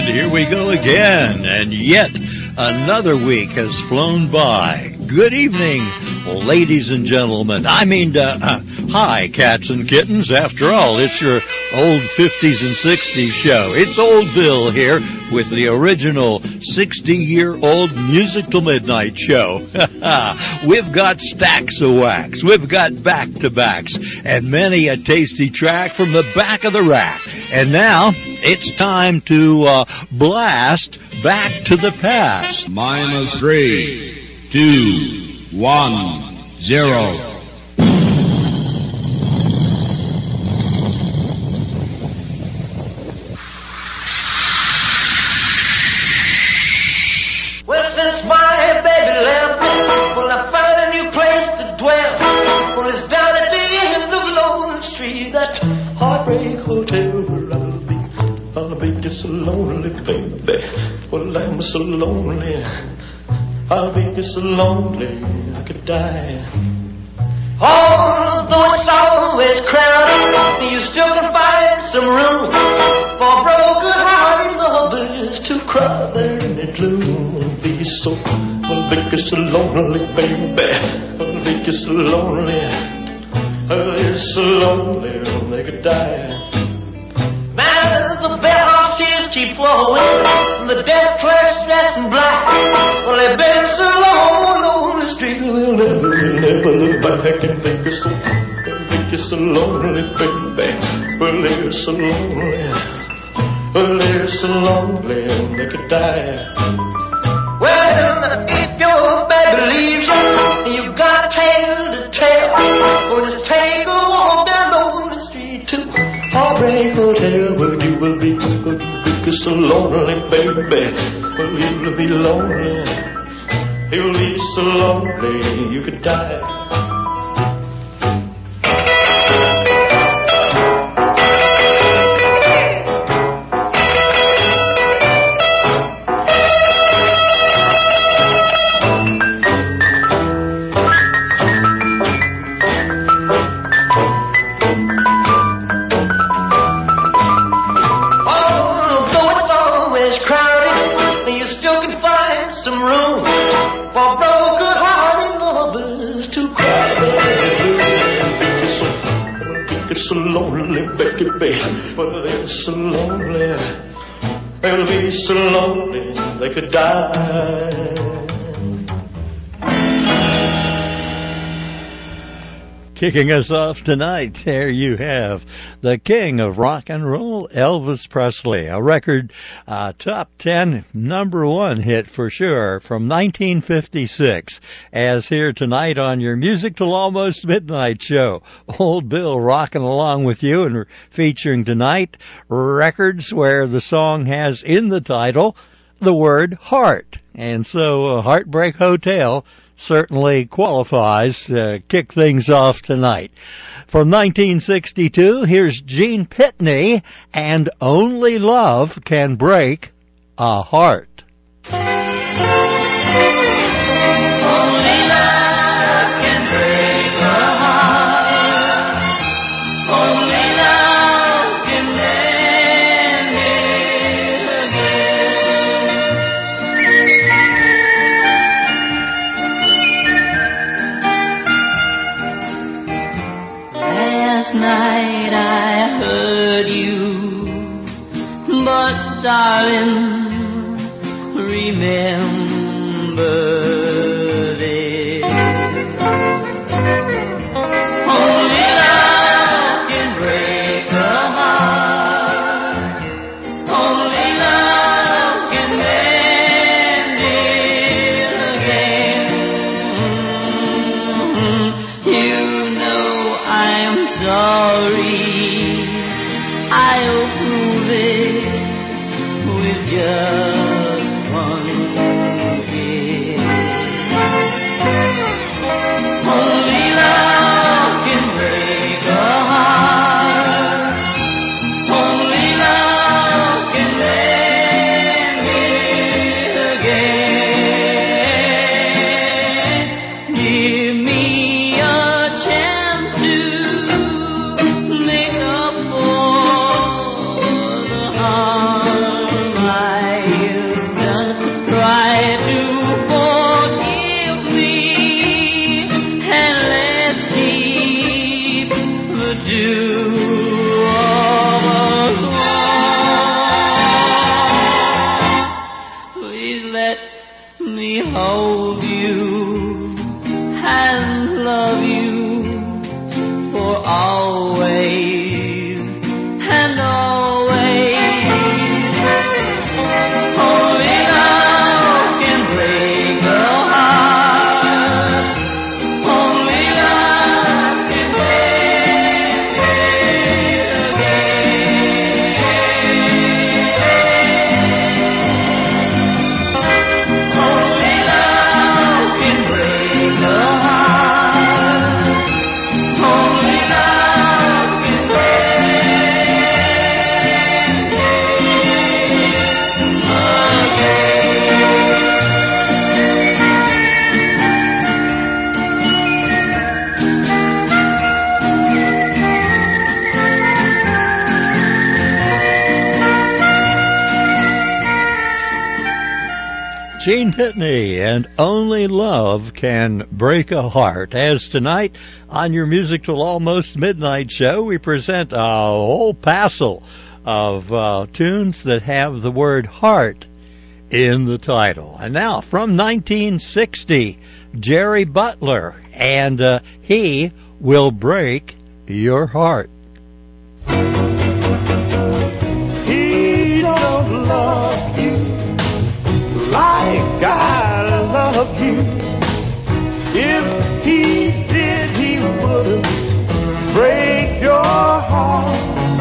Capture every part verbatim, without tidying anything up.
here we go again, and yet another week has flown by. Good evening, ladies and gentlemen. I mean, uh, uh, hi, cats and kittens. After all, it's your old fifties and sixties show. It's Old Bill here with the original sixty-year-old Music Till Midnight show. We've got stacks of wax. We've got back-to-backs and many a tasty track from the back of the rack. And now it's time to uh, blast back to the past. Minus three, two, one, zero. Well, since my baby left, well, I found a new place to dwell. Well, it's down at the end of Lonely Street, that Heartbreak Hotel where I'll be. I'll be just so lonely, baby. Well, I'm so lonely. I'll be just so lonely I could die. Although it's always crowded, you still can find some room for broken-hearted lovers to cry there in the gloom. I'll be so, I'll be just so lonely, baby. I'll be just so lonely. I'll be so lonely they could die. Now the bellhop's tears keep flowing, the desk clerk's dressed in black. Well, they've been so long on the street, they'll never, they'll never look back and think you're so, think you're so lonely, baby. Well, they're so lonely, well, they're so lonely, they could die. Well, if your baby leaves you, you've got a tale to tell. Or just take a walk down Lonely Street to Heartbreak Hotel, where you will be, where you will be so lonely, baby. Well, you'll be lonely, you'll be so lonely you could die. So lonely, baby, well, they're so lonely, they'll be so lonely they could die. Kicking us off tonight, there you have the king of rock and roll, Elvis Presley, a record uh, top ten number one hit for sure from nineteen fifty-six. As here tonight on your Music Till Almost Midnight show, Old Bill rocking along with you and featuring tonight records where the song has in the title the word heart. And so uh, Heartbreak Hotel certainly qualifies to kick things off tonight. From nineteen sixty-two, here's Gene Pitney and Only Love Can Break a Heart. Night I heard you, but darling, remember this. Only love can break a heart. Only love can mend it again. You know I'm sorry, I'll prove it with just one kiss. Only love can break a heart. Only love can mend it again. Give me a chance to make up for the harm I do all alone. Please let me hold you and love you for always and always. Only love can break a heart. Only love can make it again. Only love can break a heart. Only love can Gene Pitney and Only Love Can Break a Heart. As tonight on your Music Till Almost Midnight show, we present a whole passel of uh, tunes that have the word heart in the title. And now from nineteen sixty, Jerry Butler, and uh, He Will Break Your Heart. He don't love you like I love you. If he did, he wouldn't break your heart.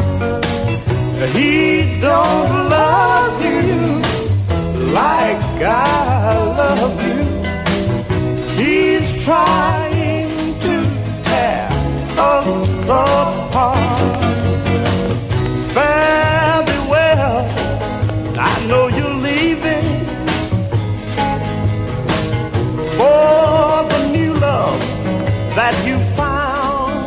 He don't love you like I love you. He's trying to tear us apart. Fare thee well, I know you're leaving for the new love that you found.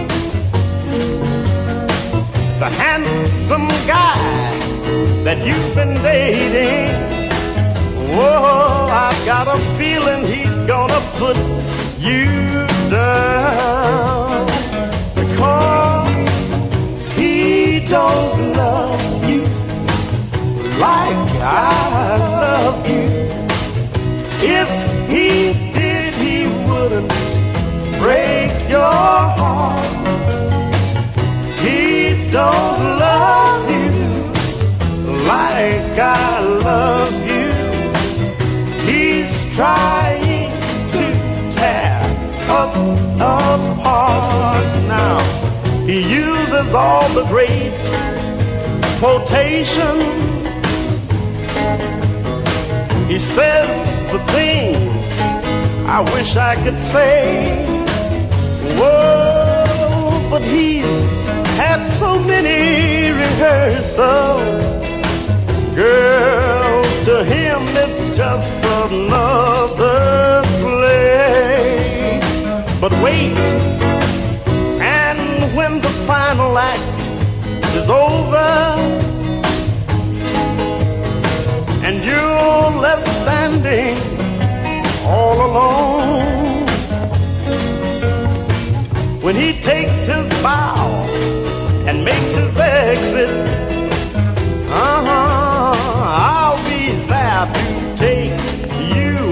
The handsome guy that you've been dating. Whoa, I've got a feeling he's gonna put you down, because he don't love you like I love you. If he did, he wouldn't break your heart. He don't love you like I love you. He's trying to tear us apart now. He uses all the great quotations. He says the things I wish I could say. Whoa, but he's had so many rehearsals. Girl, to him it's just another play. But wait, and when the final act is over and you're left standing all alone, when he takes his bow and makes his exit, uh-huh, I'll be there to take you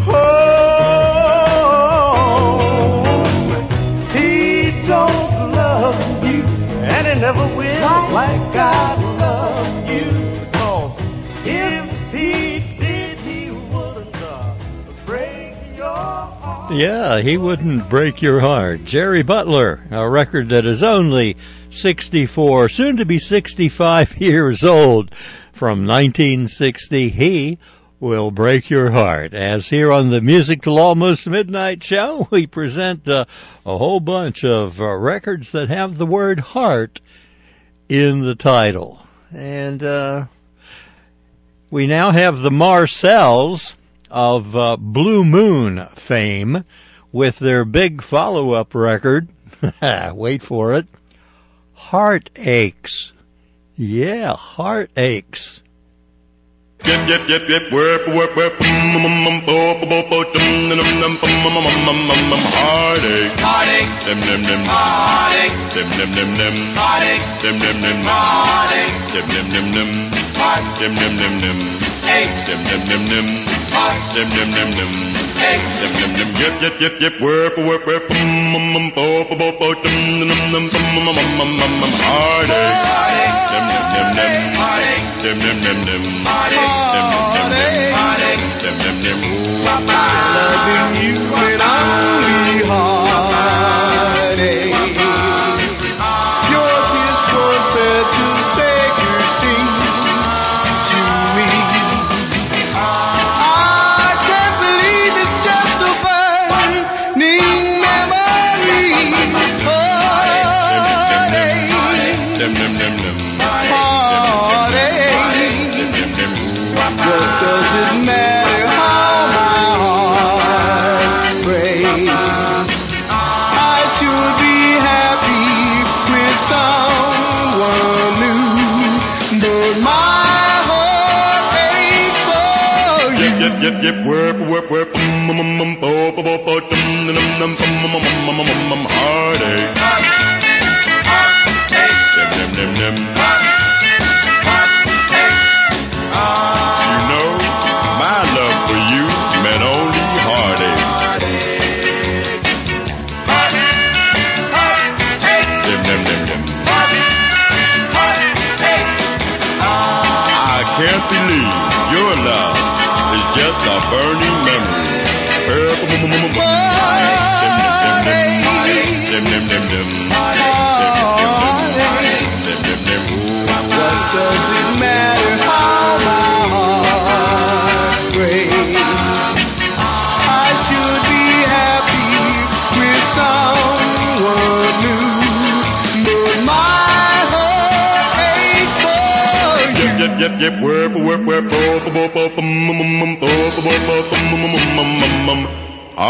home. He don't love you, and he never will, like I love you. Because if he did, he wouldn't uh, break your heart. Yeah, He Wouldn't Break Your Heart. Jerry Butler, a record that is only sixty-four, soon to be sixty-five years old, from nineteen sixty. He Will Break Your Heart. As here on the Music Till Almost Midnight show, we present uh, a whole bunch of uh, records that have the word heart in the title. And uh, we now have the Marcells of uh, Blue Moon fame with their big follow-up record. Wait for it. Heartaches. Yeah, Heartaches. Yip, yip, yip, yip, whip, whip, whip, mm, mm, mm, bo, bo, bo, bo, dum, dum, dum, dum, mm, mm, mm, mm, mm, mm, heartache. Heartaches, Dim, dim, dim. heartaches, Dim, dim, dim, dim. heartaches, Dim, dim, dim. heartaches, Dim, dim, dim, dim. heart Dim, dim, dim, dim. aches, Dim, dim, dim, dim. heart Dim, dim, dim, dim. aches. Dim, dim, dim. Yip, yip, yip, yip, whip, whip, whip, mm, mm, mm, bo, bo, bo, bo, dum, dum, dum, dum, mm, mm, mm, mm, mm, mm, heartache. Heartaches, Dim, dim, dim, dim. heartaches, Dim, dim, dim, dim. heartaches, Dim, dim, dim, dim. heartaches. Dim, dim, dim. Ooh. Loving you meant only heartache. Your kiss was said to say good things to me. I can't believe it's just a burning memory. Heartache, Dim, dim, dim, dim. heartache. Dim, dim, dim. Ooh. What does it matter how my heart breaks? I should be happy with someone new, but my heart aches for you. Yip, yip, yip, whip, whip, whip, mm, mm, mm, mm, bo, bo, bo, bo, dum, dum, dum, dum, mm, mm, mm, mm, mm, mm, heartache. Dim, dim, dim, dim. You know, my love for you meant only heartache. Dim, dim, dim, dim. I can't believe your love is just a burning memory. Dim, dim, dim, dim. Dim, dim, dim. Ooh. What does it matter how my heart breaks? I should be happy with someone new, but my heart aches for you. Yip, yip, yip, whip, whip, whip, bo, bo, bo, bo, bum, bum, bum, bum, bo, bo, bo, bo, bum, bum, bum, bum, bum, bum, bum.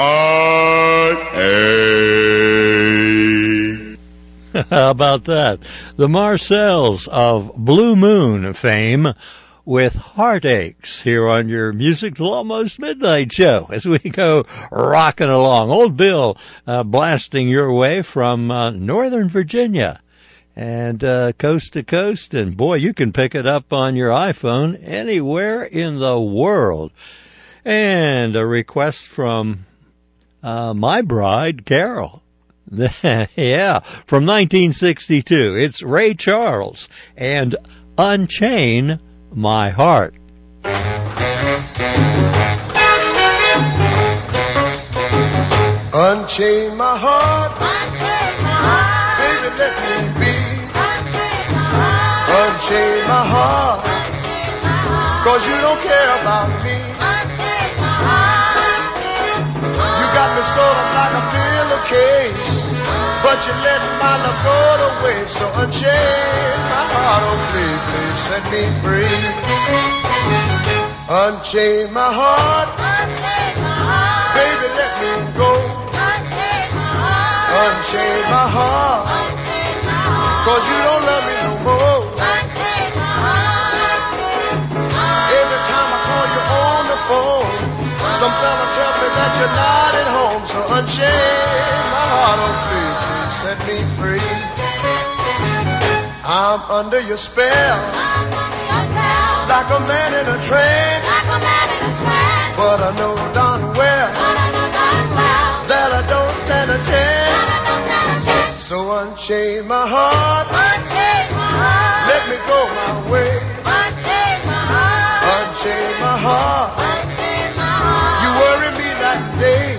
Heartache. How about that? The Marcells of Blue Moon fame with Heartaches here on your Music Till Almost Midnight show as we go rocking along. Old Bill uh, blasting your way from uh, Northern Virginia and uh, coast to coast. And boy, you can pick it up on your iPhone anywhere in the world. And a request from uh, my bride, Carol. Yeah, from nineteen sixty-two. It's Ray Charles and Unchain My Heart. Unchain my heart, baby, let me be. Unchain my heart, cause you don't care about me. You got me sort of like a pillowcase, but you let my love go to waste. So unchain my heart, oh please, please set me free. Unchain my heart, baby, let me go. Unchain my heart, cause you don't love me no more. Every time I call you on the phone, some fella tell me that you're not at home. So unchain my heart, oh please, please set me free. I'm under your spell, like a man in a trance. But I know darn well that I don't stand a chance. So unchain my heart, let me go my way. Unchain my heart, you worry me that day.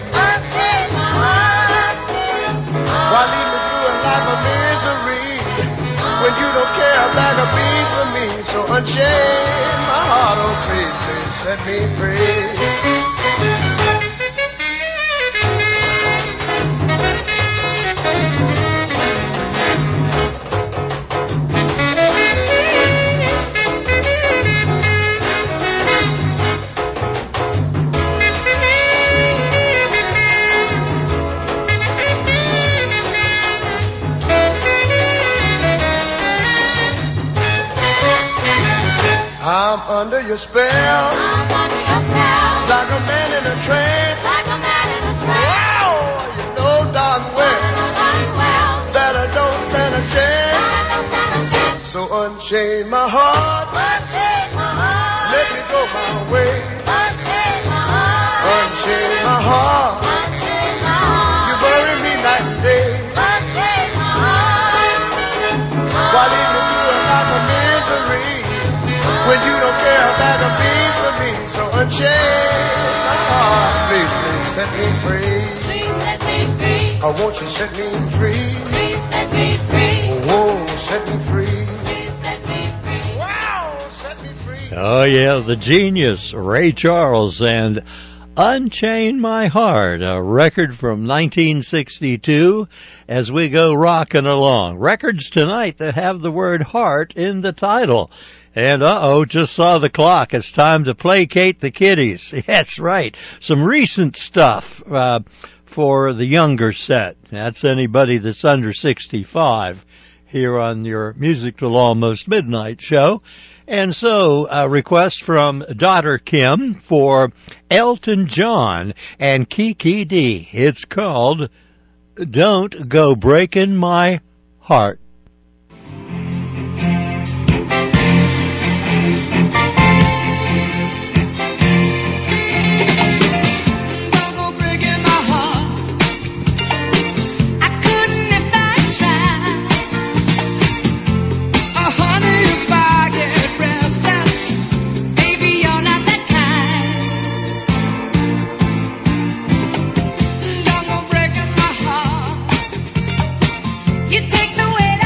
Why lead me through a life of misery when you don't care a bag of beans for me? So unchain my heart, oh please, please set me free. I'm under your spell. I'm under your spell. Like a man in a trance. Like a man in a trance. Wow, you know darn well Darn well. that I don't stand a chance. I don't stand a chance. So unchain my heart. Unchain my heart. Let me go my way. Unchain my heart. Unchain my heart. Unchain my heart. You bury me night and day. Unchain my heart. Why leave me to a life of misery when you don't care about a beat for me? So unchain my heart. Please, please set me free. Please set me free. Oh, won't you set me free? Please set me free. Oh, set me free. Please set me free. Wow, set me free. Oh, yeah, the genius, Ray Charles, and Unchain My Heart, a record from nineteen sixty-two, as we go rocking along. Records tonight that have the word heart in the title. And uh-oh, just saw the clock. It's time to placate the kiddies. That's right. Some recent stuff uh, for the younger set. That's anybody that's under sixty-five here on your Music Till Almost Midnight show. And so, a request from daughter Kim for Elton John and Kiki D. It's called Don't Go Breaking My Heart. You take the weight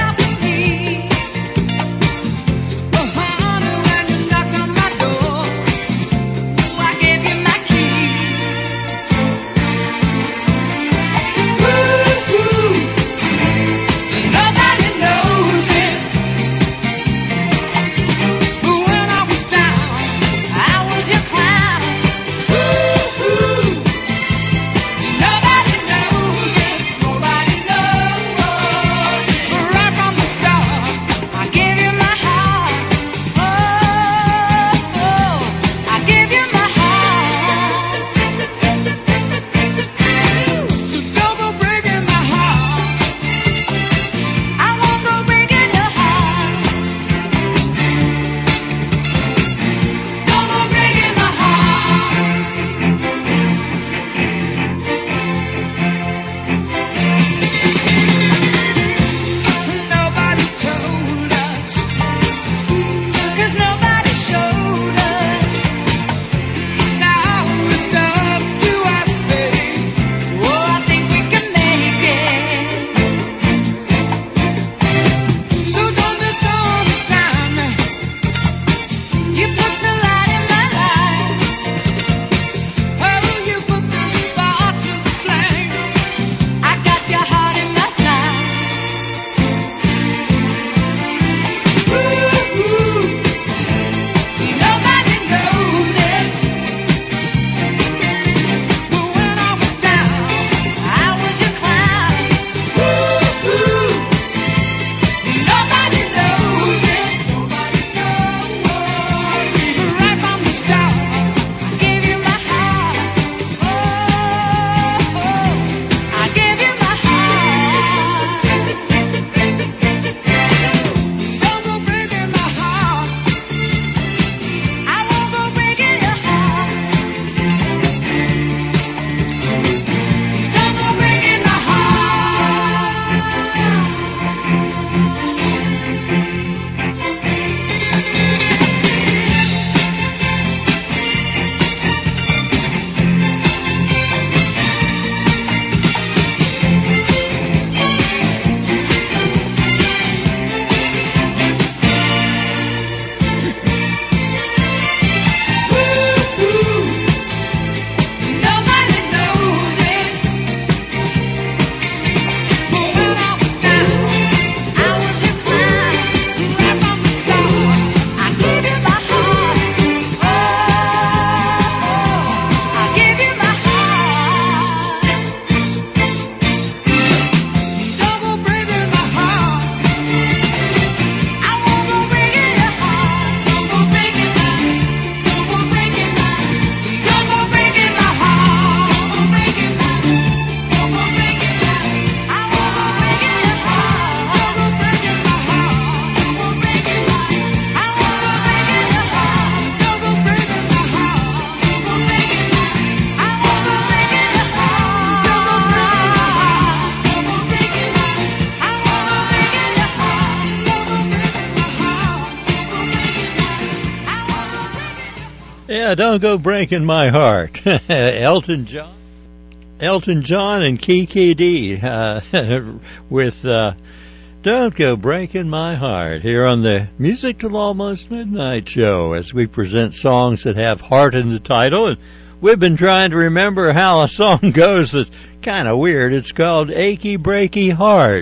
Yeah, don't go breaking my heart. Elton John. Elton John and Kiki D uh, with uh, Don't Go Breaking My Heart here on the Music Till Almost Midnight show as we present songs that have heart in the title. And we've been trying to remember how a song goes that's kind of weird. It's called Achy Breaky Heart.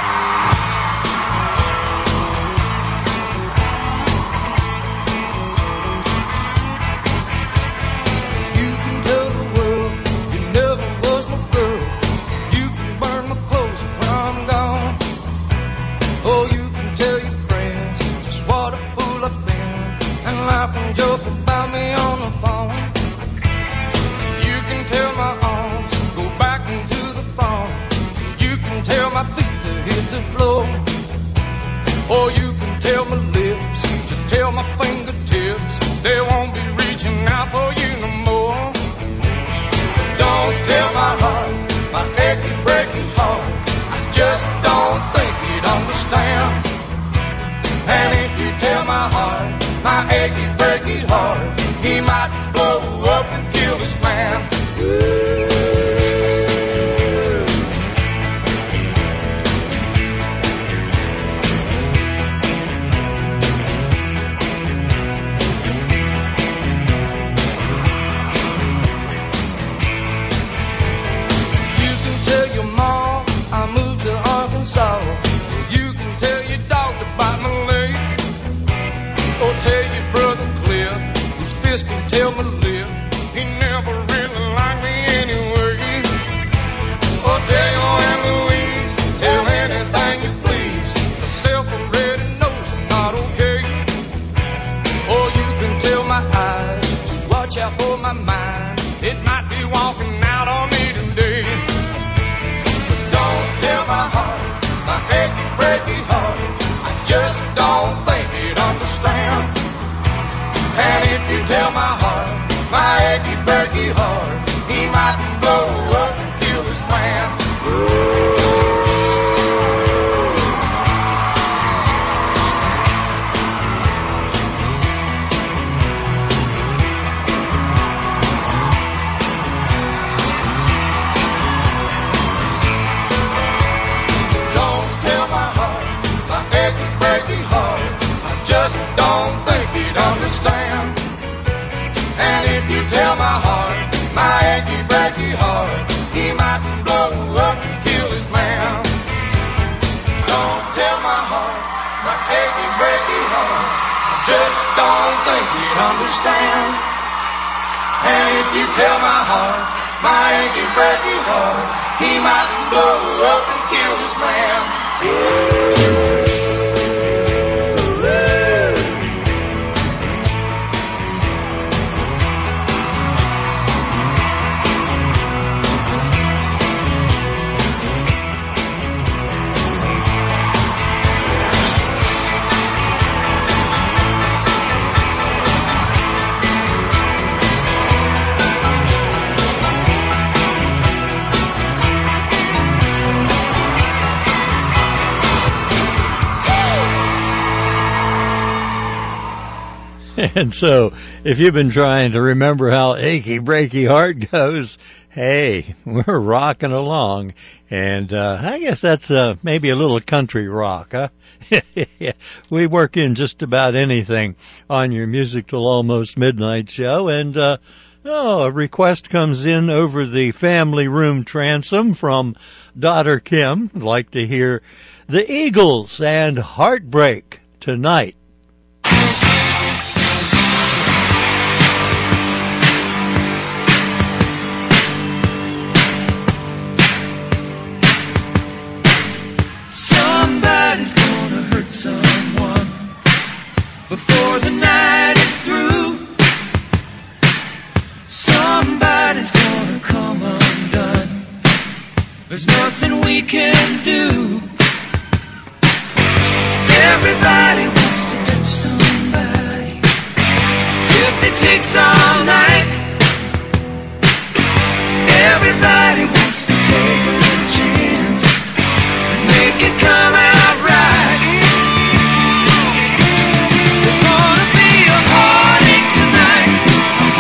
And so, if you've been trying to remember how Achy Breaky Heart goes, hey, we're rocking along. And uh, I guess that's uh, maybe a little country rock, huh? We work in just about anything on your Music Till Almost Midnight show. And uh, oh, a request comes in over the family room transom from daughter Kim. I'd like to hear the Eagles and Heartbreak tonight. Somebody's gonna hurt someone before the night is through. Somebody's gonna come undone. There's nothing we can do. Everybody wants to touch somebody. If it takes all night, everybody wants to take a chance and make it come out right. There's gonna be a heartache tonight. I'm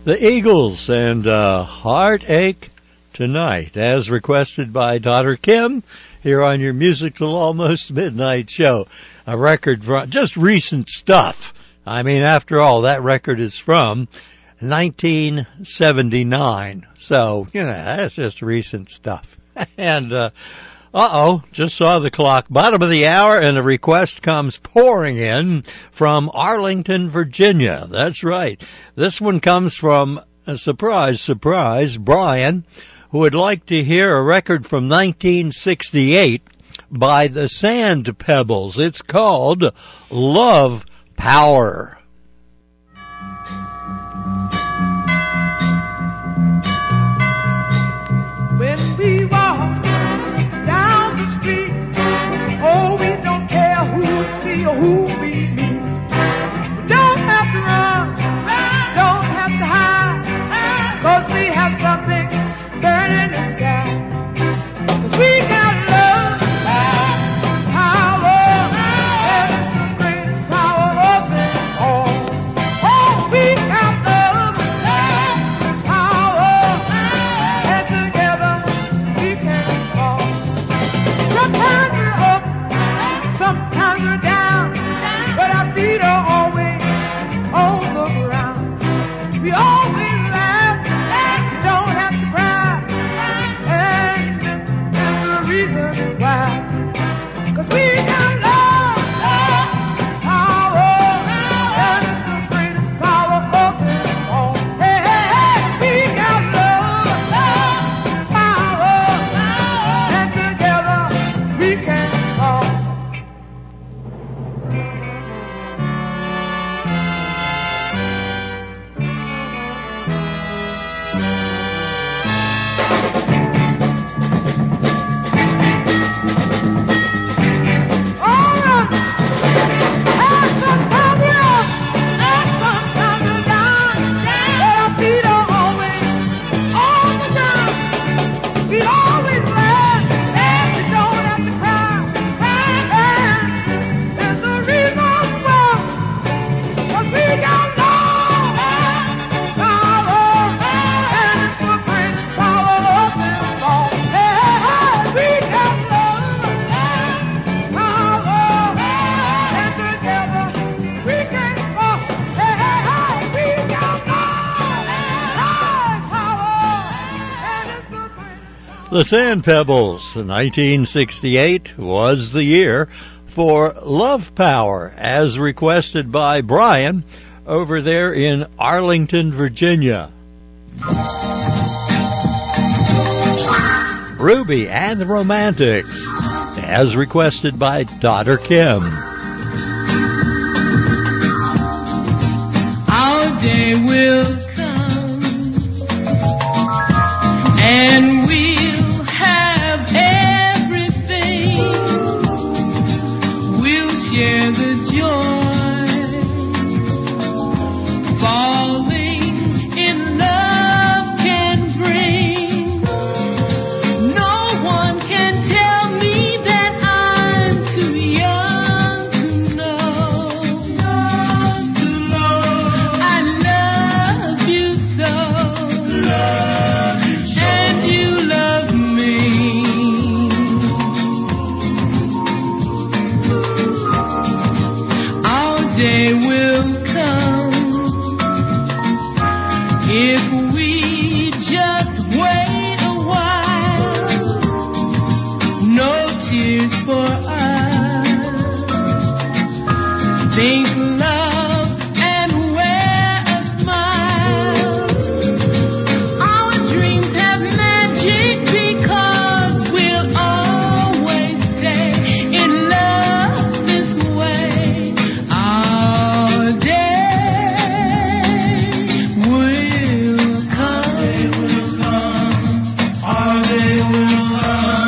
The Eagles and uh, Heartache Tonight, as requested by Daughter Kim, here on your Musical Almost Midnight show. A record from just recent stuff. I mean, after all, that record is from nineteen seventy-nine. So, you know, that's just recent stuff. And, uh, uh-oh, just saw the clock. Bottom of the hour, and a request comes pouring in from Arlington, Virginia. That's right. This one comes from, uh, surprise, surprise, Brian, who would like to hear a record from nineteen sixty-eight by the Sand Pebbles. It's called Love Power. When we walk down the street, oh, we don't care who we see or who we meet. We don't have to run, don't have to hide, 'cause we have something burning inside. 'Cause we got love, power, and it's the greatest power of them all. Oh, we got love, power, and together we can fall. Sometimes we're up, sometimes we're down, but our feet are always on the ground. We always laugh, we don't have to cry, and this is the reason why. 'Cause we got love, power, and it's the greatest power of them all. Hey, hey, hey, we got love, power, and together we can fall. The Sand Pebbles, nineteen sixty-eight was the year for Love Power, as requested by Brian over there in Arlington, Virginia. Ruby and the Romantics, as requested by Daughter Kim. Our day will come, and we'll have everything. We'll share the joy, falling in love can bring. No one can tell me that I'm too young to know. Young to know. I love you so. Love you so. And you love me. Our day will come if we just wait a while. No tears for us. Think love and wear a smile. Our dreams have magic because we'll always stay in love this way. Our day will come. Our day will come.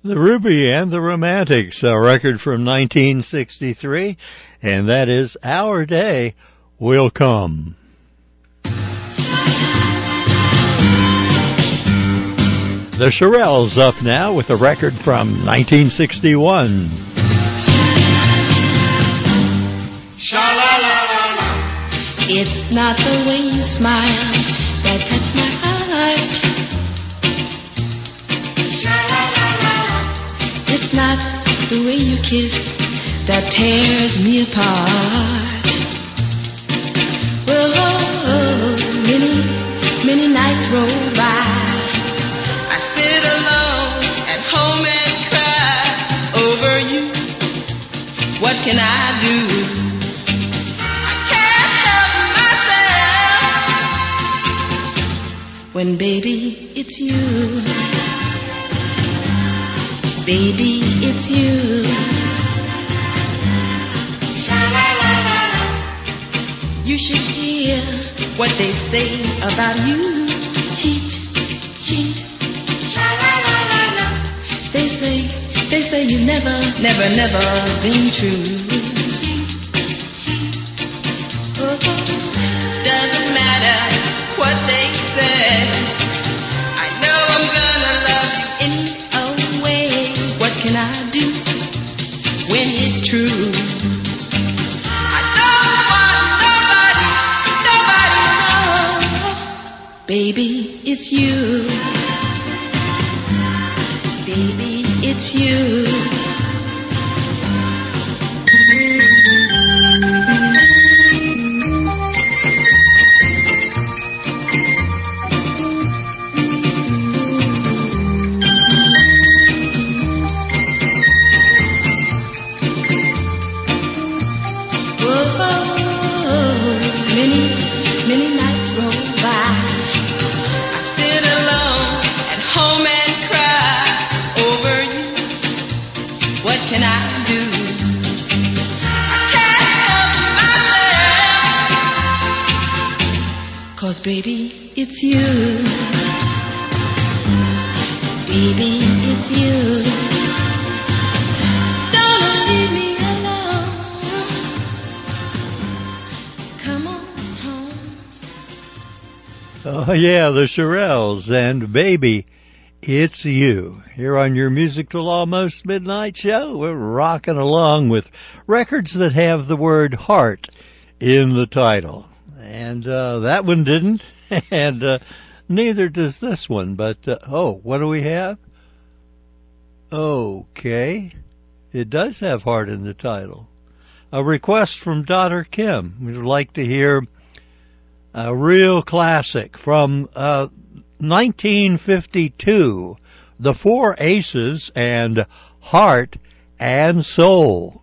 The Ruby and the Romantics, a record from nineteen sixty-three, and that is Our Day Will Come. The Shirelles up now with a record from nineteen sixty-one. It's not the way you smile that touch my heart. It's not the way you kiss that tears me apart. Oh, many, many nights roll by. I sit alone at home and cry over you. What can I do? I can't help myself when, baby, it's you. Baby, it's you. You should hear what they say about you. Cheat, cheat. They say, they say you never, never, never been true. Oh, doesn't matter what they said. I know I'm gonna love you any old way. What can I do when it's true? I don't want nobody, nobody, no. Baby, it's you. Baby, it's you. Baby, it's you. Baby, it's you. Don't leave me alone. Come on home. Oh, yeah, the Shirelles and Baby, it's you. Here on your Music Till Almost Midnight show, we're rocking along with records that have the word heart in the title. And uh, that one didn't, and uh, neither does this one. But, uh, oh, what do we have? Okay, it does have heart in the title. A request from Daughter Kim. We'd like to hear a real classic from uh, nineteen fifty-two, The Four Aces and Heart and Soul.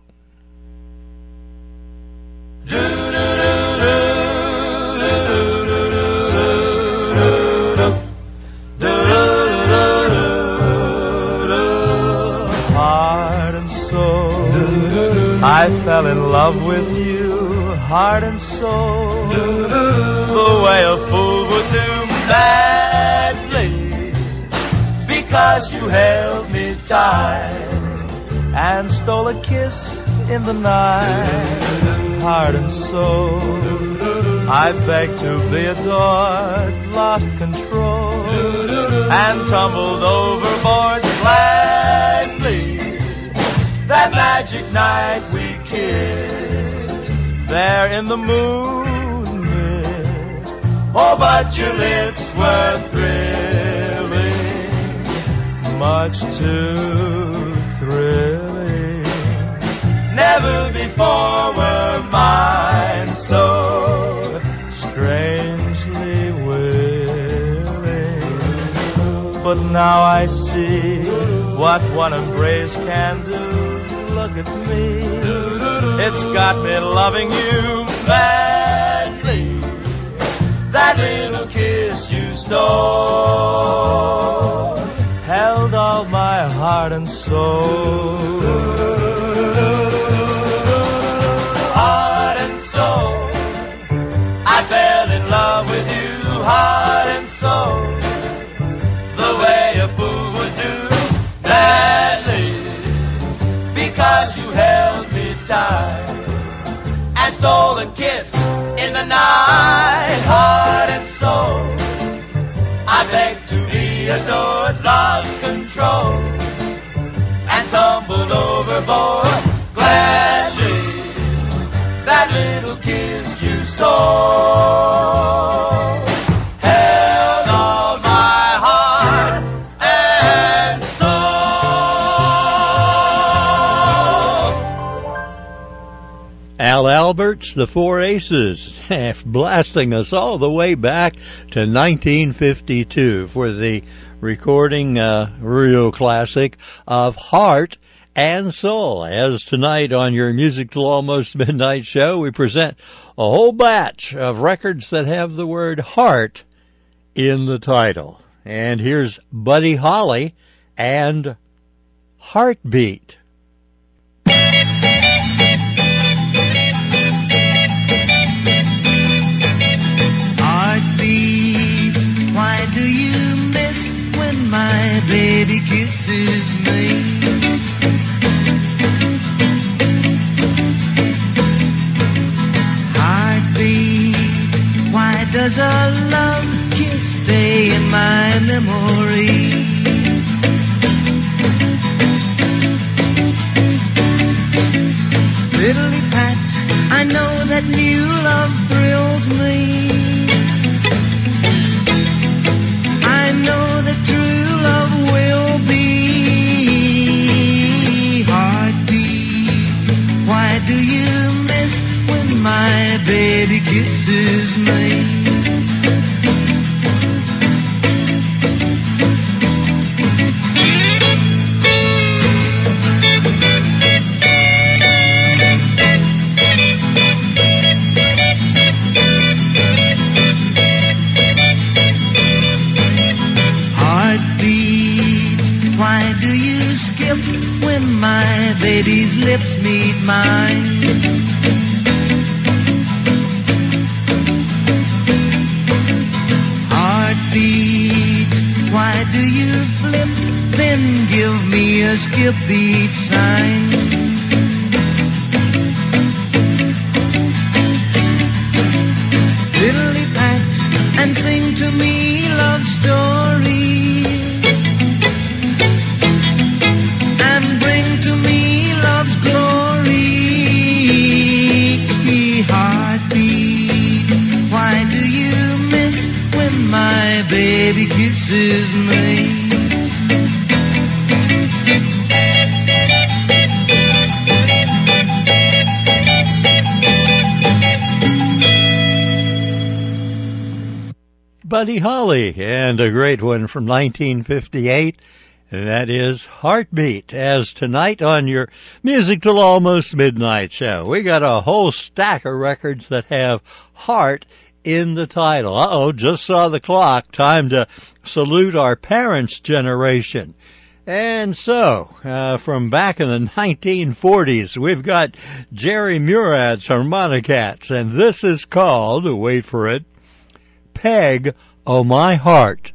I fell in love with you, heart and soul, the way a fool would do madly, because you held me tight and stole a kiss in the night, heart and soul. I begged to be adored, lost control, and tumbled overboard gladly. That magic night we kissed, there in the moon mist. Oh, but your lips were thrilling, much too thrilling. Never before were mine so strangely willing. But now I see what one embrace can do. Look at me, it's got me loving you madly. That little kiss you stole held all my heart and soul. Heart and soul, I fell in love with you, heart and soul, the way a fool would do. That Alberts, the Four Aces, blasting us all the way back to nineteen fifty-two for the recording, uh, real classic of Heart and Soul. As tonight on your Music Till Almost Midnight show, we present a whole batch of records that have the word heart in the title. And here's Buddy Holly and Heartbeat. Heartbeat, why do you miss when my baby kisses me? Heartbeat, why does a love kiss stay in my memory? Fiddly pat, I know that new love thrills me. I know that true love will be. Heartbeat, why do you miss when my baby kisses me? When my baby's lips meet mine, heartbeat, why do you flip, then give me a skip beat sign? Fiddly pat and sing to me love stories. Baby kisses me. Buddy Holly, and a great one from nineteen fifty-eight, and that is Heartbeat. As tonight on your Music Till Almost Midnight show, we got a whole stack of records that have heart in the title. Uh-oh, just saw the clock. Time to salute our parents' generation. And so, uh, from back in the nineteen forties, we've got Jerry Murad's Harmonicats, and this is called, wait for it, Peg O' My Heart.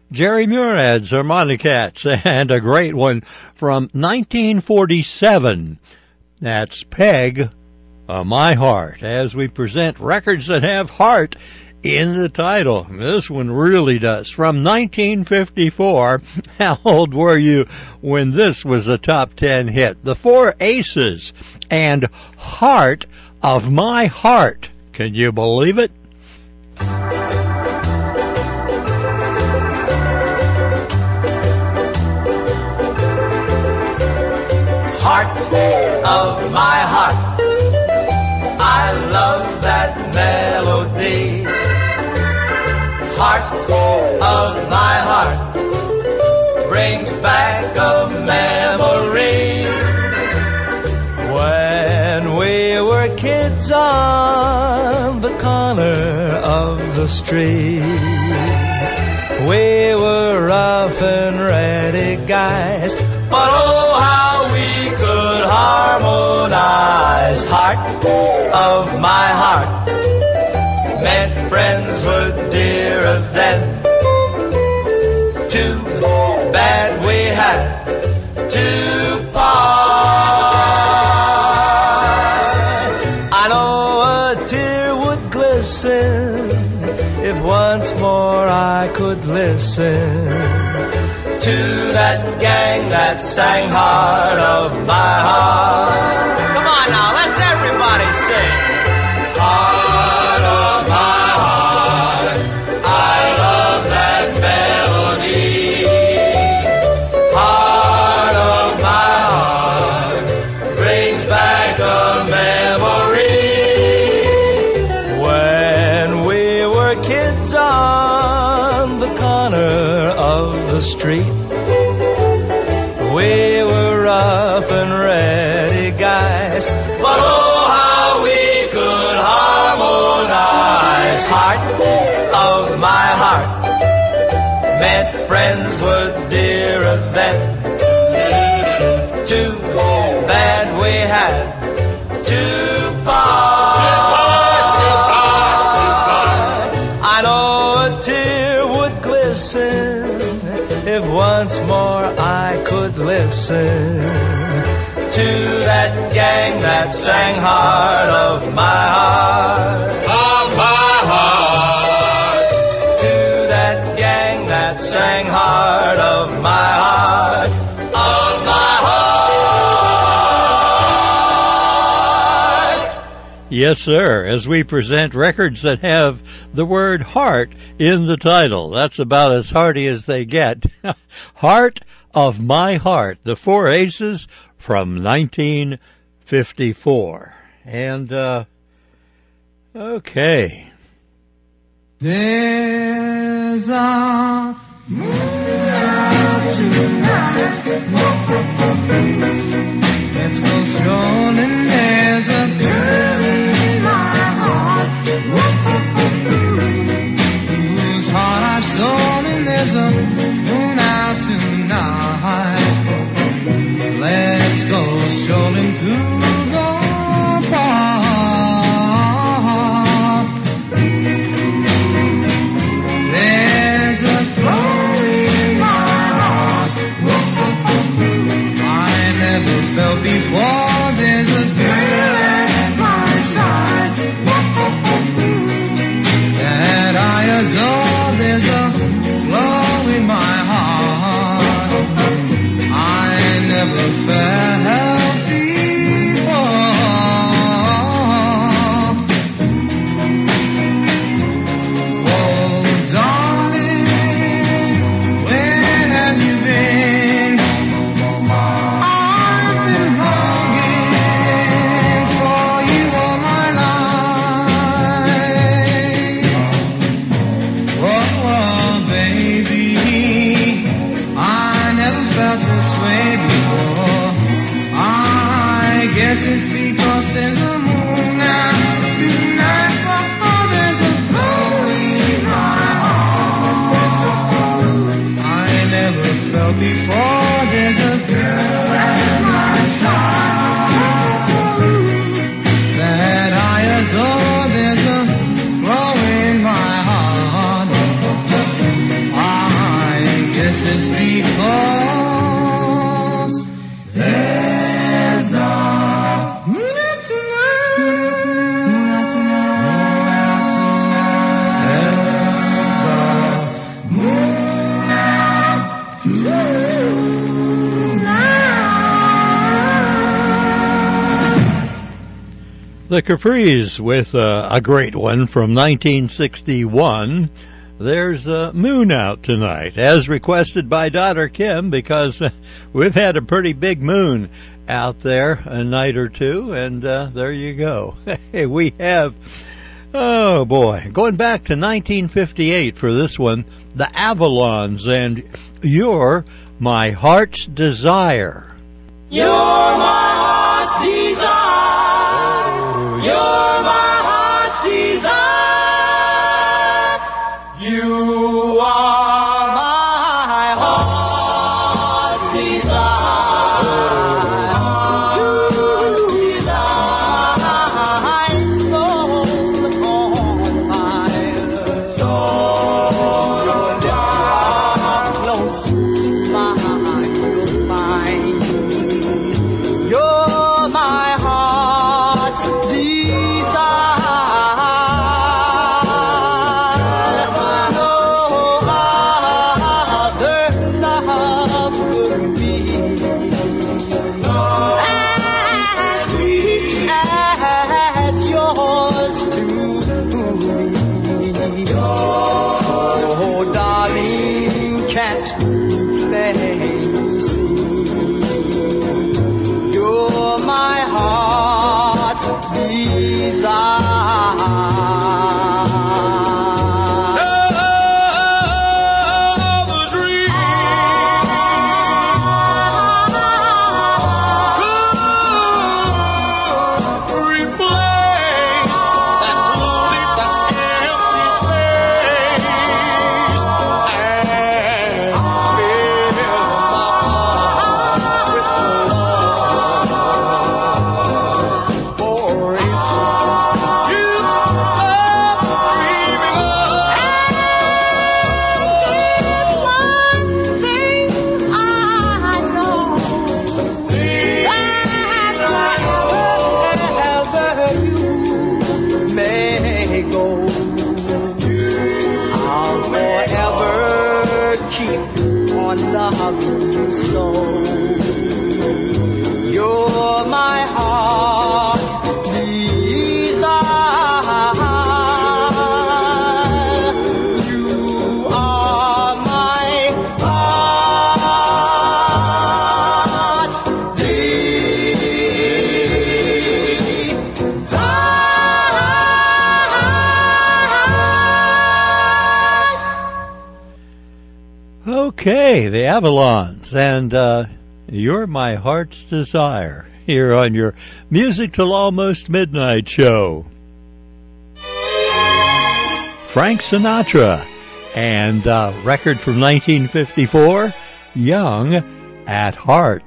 Jerry Murad's Harmonicats, and a great one from nineteen forty-seven. That's Peg of My Heart, as we present records that have heart in the title. This one really does. From nineteen fifty-four, how old were you when this was a top ten hit? The Four Aces and Heart of My Heart. Can you believe it? Heart of my heart, I love that melody. Heart of my heart brings back a memory. When we were kids on the corner of the street, we were rough and ready guys, but oh how we could harmonize. Heart of my heart meant friends were dearer then. Too bad we had to part. I know a tear would glisten if once more I could listen to that gang that sang Heart of my heart. Come on now, let's everybody sing. Heart of my heart, I love that melody. Heart of my heart brings back a memory. When we were kids on the corner of the street, we were rough and ready guys, but oh how we could harmonize. Heart of my heart meant friends were dearer then. Too bad we had to part. I know a tear would glisten if once more I could listen to that gang that sang Heart of my heart. Of my heart. To that gang that sang Heart of my heart. Of my heart. Yes, sir, as we present records that have the word heart in the title. That's about as hearty as they get. Heart of My Heart, the Four Aces from nineteen fifty-four. And, uh, okay. There's a moon out tonight. Let's go strolling. There's a girl in my heart whose heart I've stolen. There's a moon out tonight. Let's go strolling through the park. There's a it's because there's a moon out tonight. Moon out tonight. The Capris with uh, a great one from nineteen sixty-one. There's a moon out tonight, as requested by Daughter Kim, because uh, we've had a pretty big moon out there a night or two, and uh, there you go. We have, oh boy, going back to nineteen fifty-eight for this one, the Avalons, and You're My Heart's Desire. You're my heart's desire. You're my heart's desire. You are my heart's desire. Desire. Soul upon fire. So you're close to mine, you'll find you're my heart's Okay, the Avalons, and uh, You're My Heart's Desire, here on your Music Till Almost Midnight show. Frank Sinatra, and uh, record from nineteen fifty-four, Young at Heart.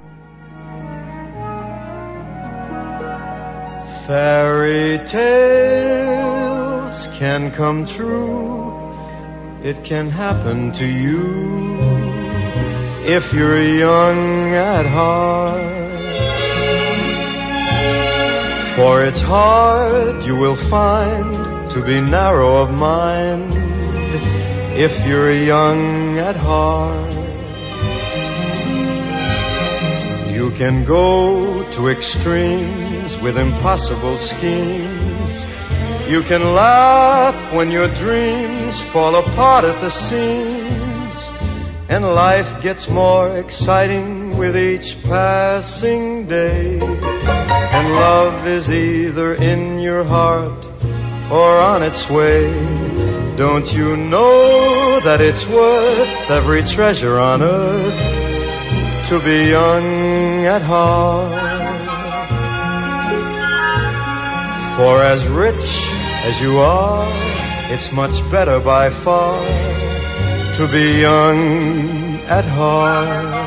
Fairy tales can come true. It can happen to you if you're young at heart. For it's hard, you will find, to be narrow of mind if you're young at heart. You can go to extremes with impossible schemes. You can laugh when your dreams fall apart at the seams, and life gets more exciting with each passing day. And love is either in your heart or on its way. Don't you know that it's worth every treasure on earth to be young at heart? For as rich as you are, it's much better by far to be young at heart.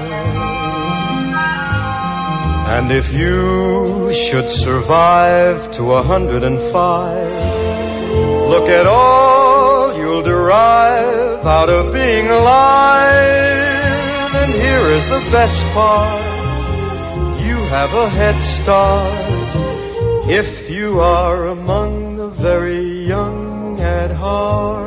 And if you should survive to a hundred and five, look at all you'll derive out of being alive. here's the best part. You have a head start if you are among the very young at heart.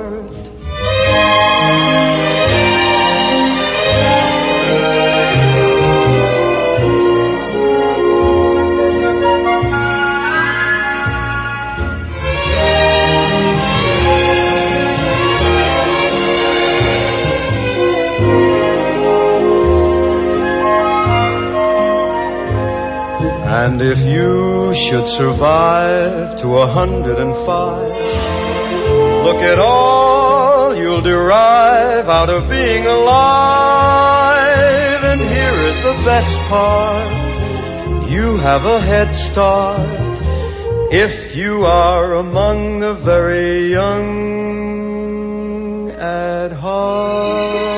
And if you should survive to a hundred and five, look at all you'll derive out of being alive. And here is the best part. You have a head start if you are among the very young at heart.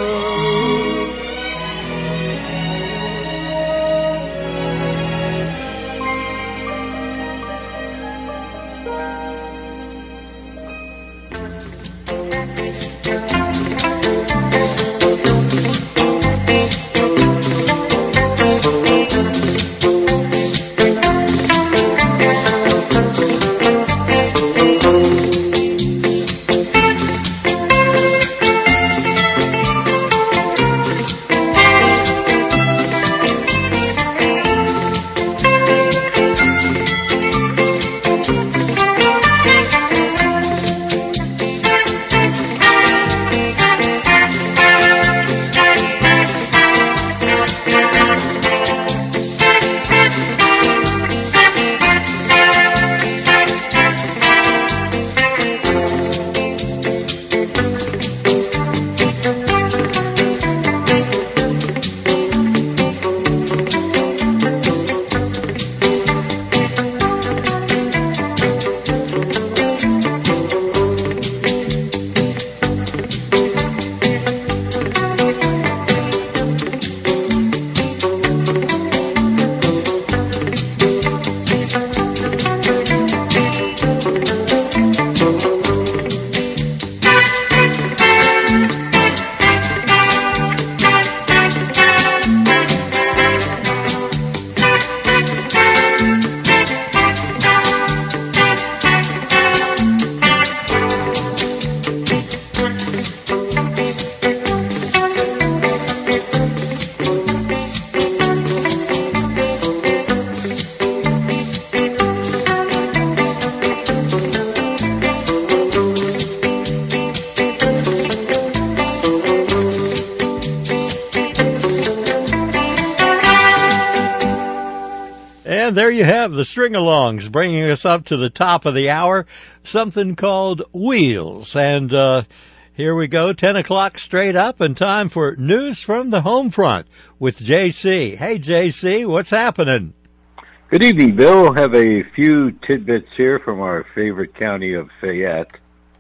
And there you have the string-alongs bringing us up to the top of the hour, something called Wheels. And uh, here we go, ten o'clock straight up, and time for News from the Home Front with J C. Hey, J C, what's happening? Good evening, Bill. Have a few tidbits here from our favorite county of Fayette.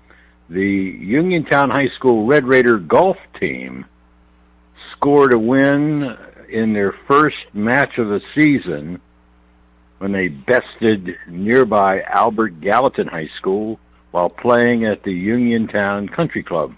The Uniontown High School Red Raider golf team scored a win in their first match of the season when they bested nearby Albert Gallatin High School while playing at the Uniontown Country Club.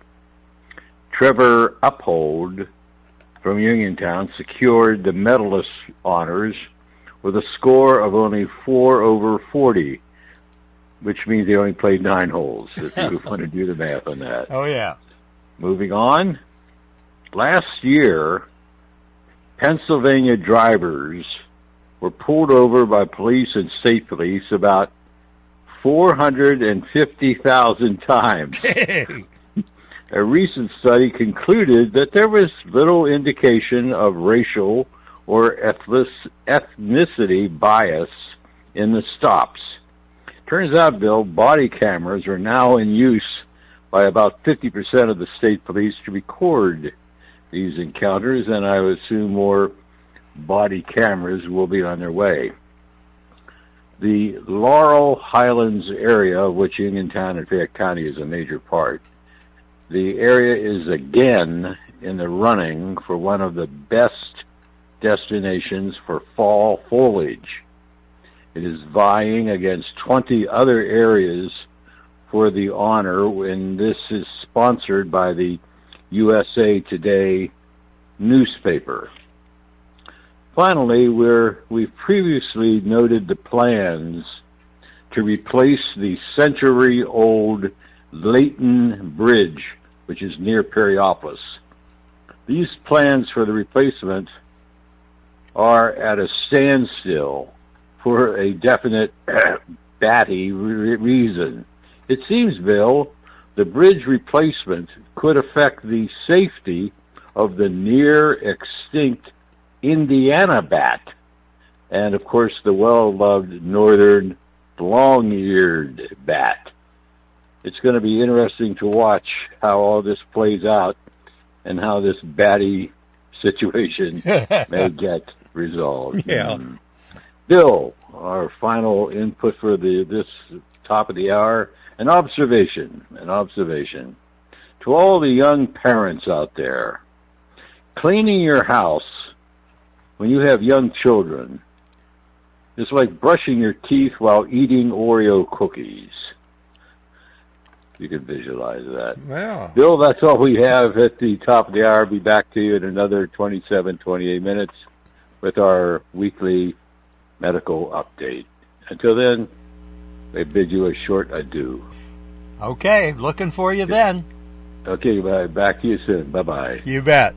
Trevor Uphold from Uniontown secured the medalist honors with a score of only four over forty, which means they only played nine holes, if you want to do the math on that. Oh, yeah. Moving on. Last year, Pennsylvania drivers were pulled over by police and state police about four hundred fifty thousand times. A recent study concluded that there was little indication of racial or ethnicity bias in the stops. Turns out, Bill, body cameras are now in use by about fifty percent of the state police to record these encounters, and I would assume more body cameras will be on their way. The Laurel Highlands area, of which Uniontown and Fayette County is a major part, the area is again in the running for one of the best destinations for fall foliage. It is vying against twenty other areas for the honor, and this is sponsored by the U S A Today newspaper. Finally, we're, we've previously noted the plans to replace the century-old Leighton Bridge, which is near Perryopolis. These plans for the replacement are at a standstill for a definite batty re- reason. It seems, Bill, the bridge replacement could affect the safety of the near-extinct Indiana bat, and of course the well-loved northern long-eared bat. It's going to be interesting to watch how all this plays out and how this batty situation may get resolved. Yeah. Mm. Bill, our final input for the this top of the hour, an observation, an observation. To all the young parents out there, cleaning your house when you have young children is like brushing your teeth while eating Oreo cookies. You can visualize that. Wow. Bill, that's all we have at the top of the hour. I'll be back to you in another twenty-seven, twenty-eight minutes with our weekly medical update. Until then, I bid you a short adieu. Okay, looking for you then. Okay, bye. Back to you soon. Bye-bye. You bet.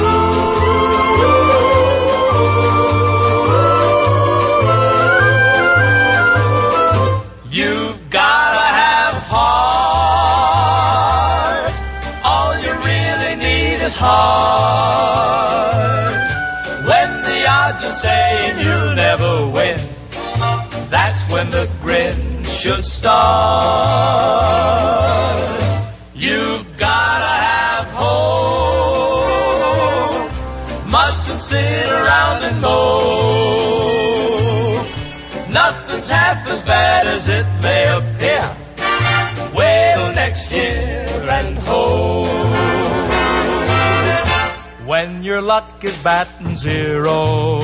You've gotta have heart. All you really need is heart. When the odds are saying you'll never win, that's when the grin should start. You've gotta have hope. Mustn't sit around and mope. Nothing's half as bad as it may appear. Wait till next year and hope. When your luck is batting zero,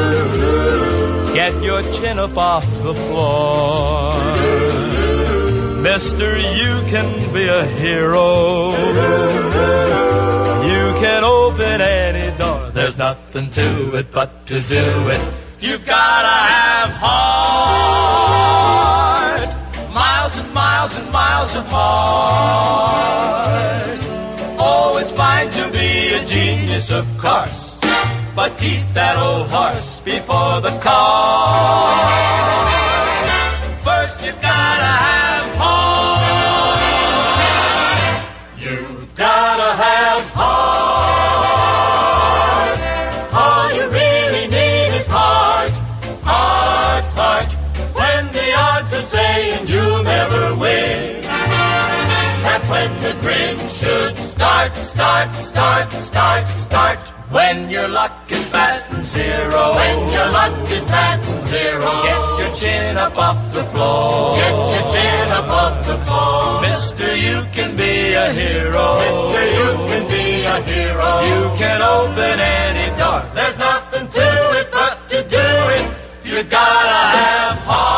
get your chin up off the floor. Mister, you can be a hero. You can open any door. There's nothing to it but to do it. You've gotta have heart. Miles and miles and miles of heart. Oh, it's fine to be a genius, of course, but keep that old horse before the car. First you've gotta have heart. You've gotta have heart. All you really need is heart. Heart, heart. When the odds are saying you'll never win, that's when the grin should start, start, start, start, start. When your luck is batting zero. When your luck is batting zero. Get your chin up off the floor. Get your chin up off the floor. Mister, you can be a hero. Mister, you can be a hero. You can open any door. There's nothing to it but to do it. You gotta have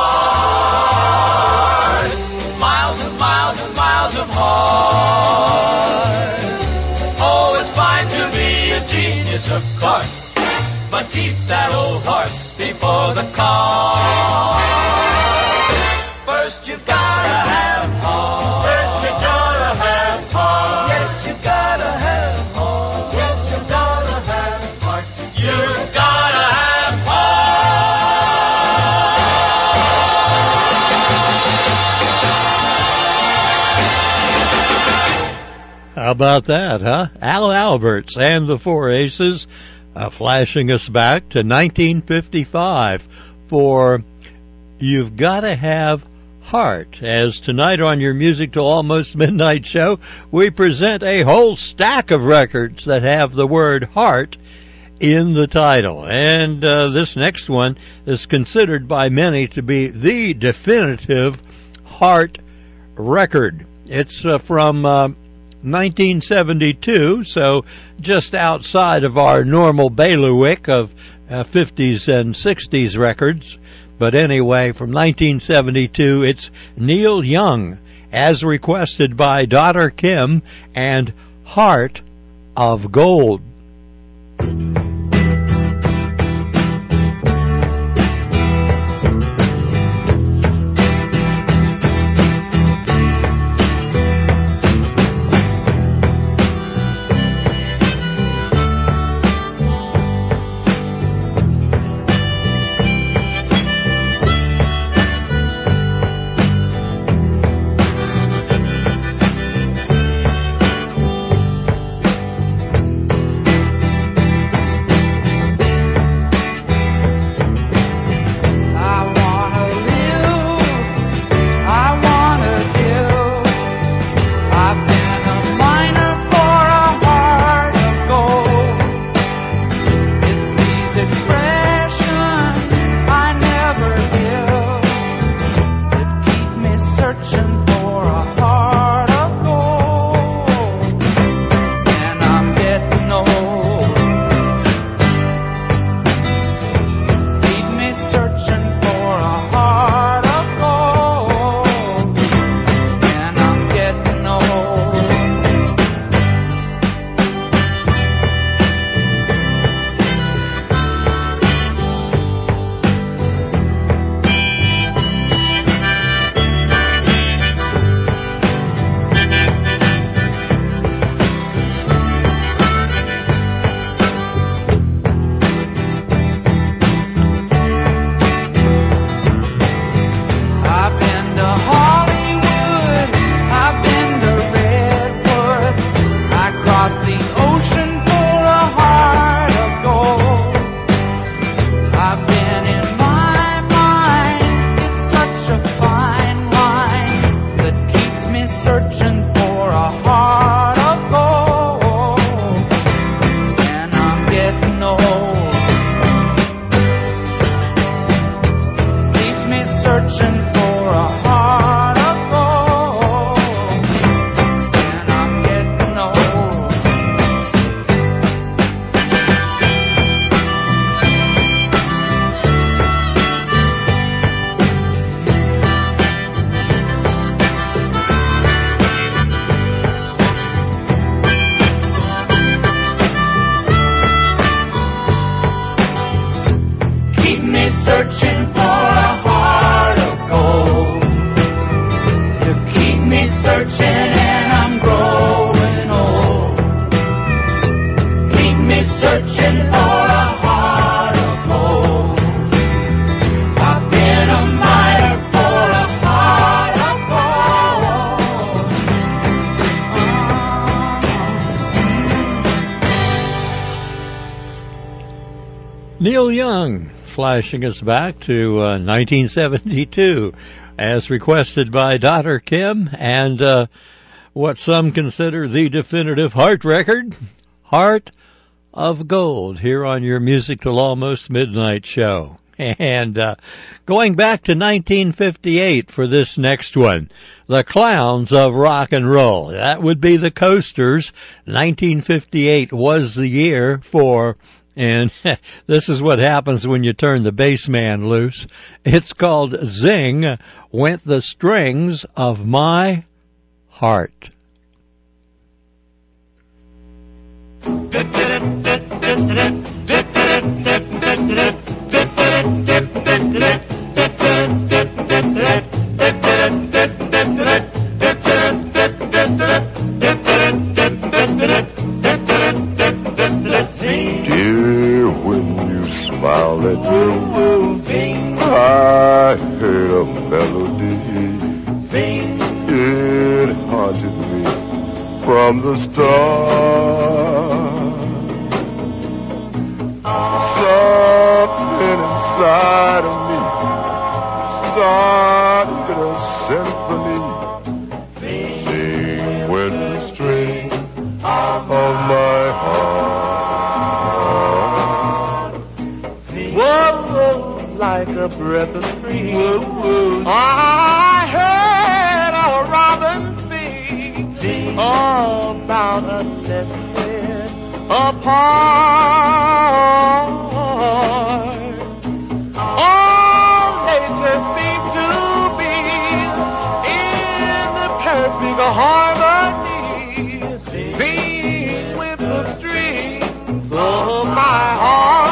heart. Miles and miles and miles of heart. Oh, it's fine to be a genius, of course, but keep that old horse before the car. First you gotta have heart. First you gotta have heart. Yes, you gotta have heart. Yes, you gotta have heart. You gotta have heart. How about that, huh? Al Alberts and the Four Aces, uh, flashing us back to nineteen fifty-five for You've Gotta Have Heart. As tonight on your Music Till Almost Midnight show, we present a whole stack of records that have the word heart in the title. And uh, this next one is considered by many to be the definitive heart record. It's uh, from uh, nineteen seventy-two, so just outside of our normal bailiwick of uh, fifties and sixties records. But anyway, from nineteen seventy-two, it's Neil Young, as requested by Daughter Kim, and Heart of Gold. the ocean for a heart of gold. I've been in my mind, it's such a fine wine that keeps me searching for a heart of gold. And I'm getting old, leaves me searching for a heart of gold. And I'm getting old. Keep me searching for a heart of gold. You keep me searching and I'm growing old. Keep me searching for a heart of gold. I've been a miner for a heart of gold. Neil Young flashing us back to uh, nineteen seventy-two as requested by Daughter Kim, and uh, what some consider the definitive Heart record, Heart of Gold, here on your Music Till Almost Midnight show. And uh, going back to nineteen fifty-eight for this next one, the Clowns of Rock and Roll. That would be the Coasters. nineteen fifty-eight was the year for, and this is what happens when you turn the bass man loose. It's called Zing Went the Strings of My Heart. Dear, when you smile at me, I heard a melody. It haunted me from the start. Something inside of me started a symphony. Sing with the string of my heart. Whoa, like a breath of spring. I heard a robin sing about a nest apart. All nature seemed to be in the perfect harmony. Sing with the strings of my heart.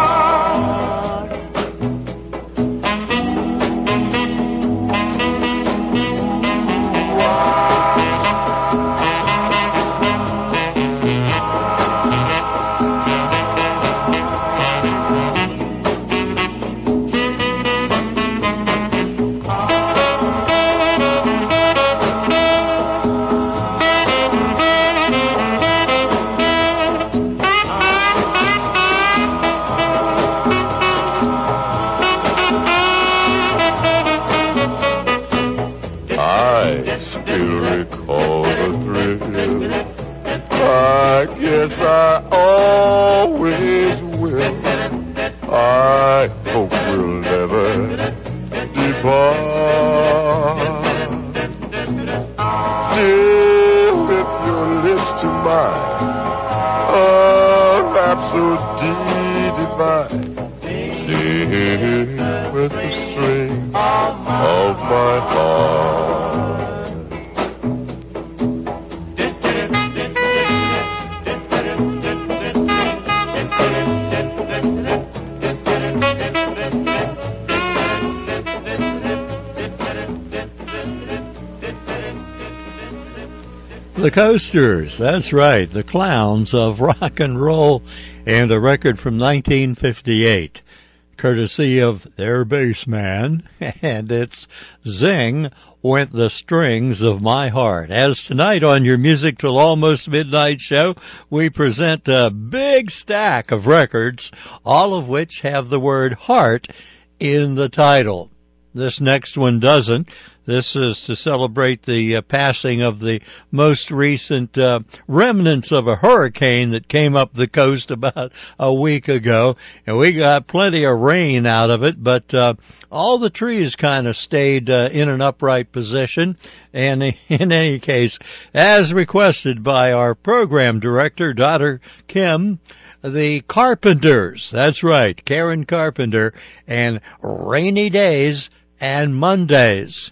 I still recall the thrill. I guess I always will. I hope we'll never depart. Dear, lift your lips to mine. A rhapsody divine. Sing with the string of my heart. The Coasters, that's right, the Clowns of Rock and Roll, and a record from nineteen fifty-eight. courtesy of their bass man, and it's Zing Went the Strings of My Heart. As tonight on your Music Till Almost Midnight show, we present a big stack of records, all of which have the word heart in the title. This next one doesn't. This is to celebrate the uh, passing of the most recent uh, remnants of a hurricane that came up the coast about a week ago. And we got plenty of rain out of it, but uh, all the trees kind of stayed uh, in an upright position. And in any case, as requested by our program director, Doctor Kim, the Carpenters, that's right, Karen Carpenter, and Rainy Days and Mondays.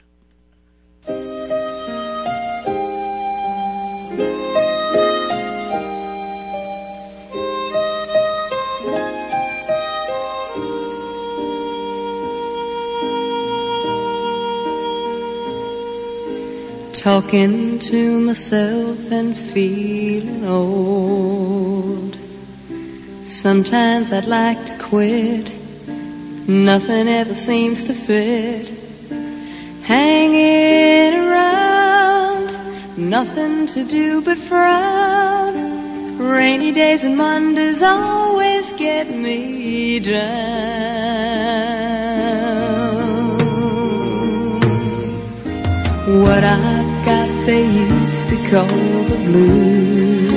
Talking to myself and feeling old. Sometimes I'd like to quit. Nothing ever seems to fit. Hanging around, nothing to do but frown. Rainy days and Mondays always get me down. What I've got they used to call the blues.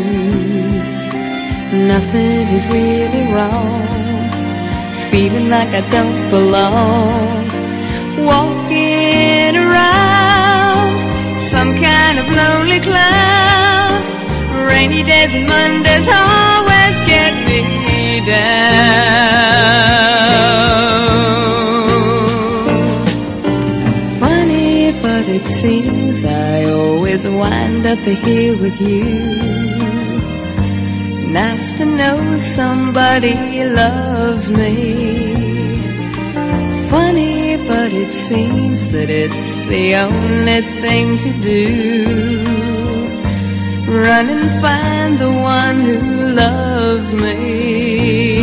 Nothing is really wrong. Feeling like I don't belong. Walking around some kind of lonely cloud. Rainy days and Mondays always get me down. Funny, but it seems I always wind up here with you. Nice to know somebody loves me. Funny, but it seems that it's the only thing to do. Run and find the one who loves me.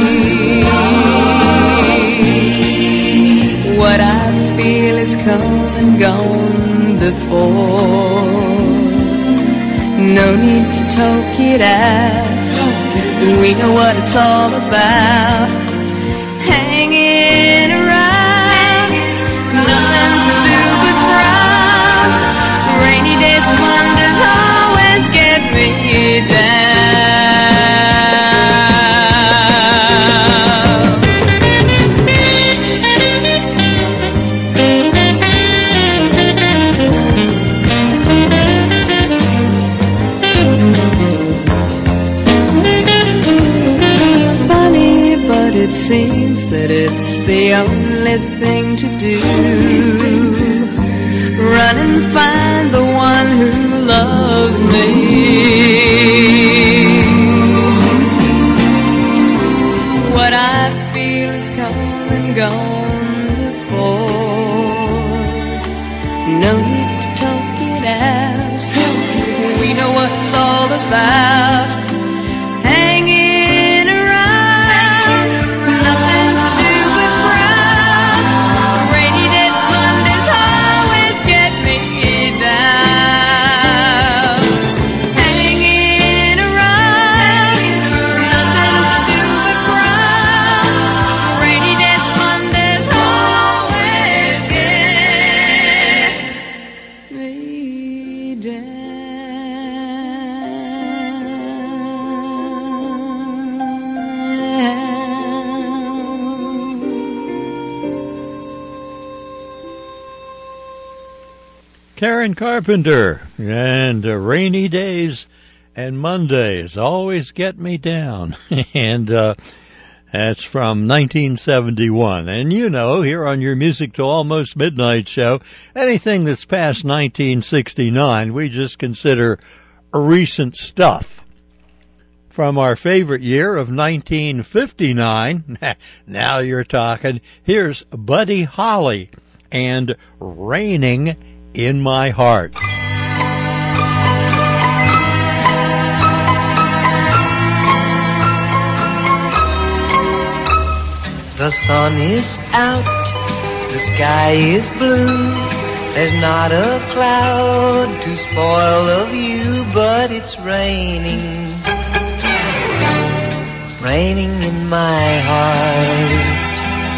What I feel is come and gone before. No need to talk it out. We know what it's all about. Hanging around, nothing to do but frown. Rainy days and Mondays always get me It seems that it's the only thing to do. Run and find the one who loves me. What I feel is come and gone before. No need to talk it out. We know what it's all about. Hanging around, nothing to do but frown. Rainy days, Mondays always get me down. Hanging around, nothing to do but frown. Rainy days, Mondays always get me down. Karen Carpenter, and uh, Rainy Days and Mondays always get me down. and uh, that's from nineteen seventy-one. And you know, here on your Music Till Almost Midnight show, anything that's past nineteen sixty-nine, we just consider recent stuff. From our favorite year of nineteen fifty-nine, now you're talking, here's Buddy Holly and Raining in My Heart. sun is out, the sky is blue. There's not a cloud to spoil the view, but it's raining, raining in my heart.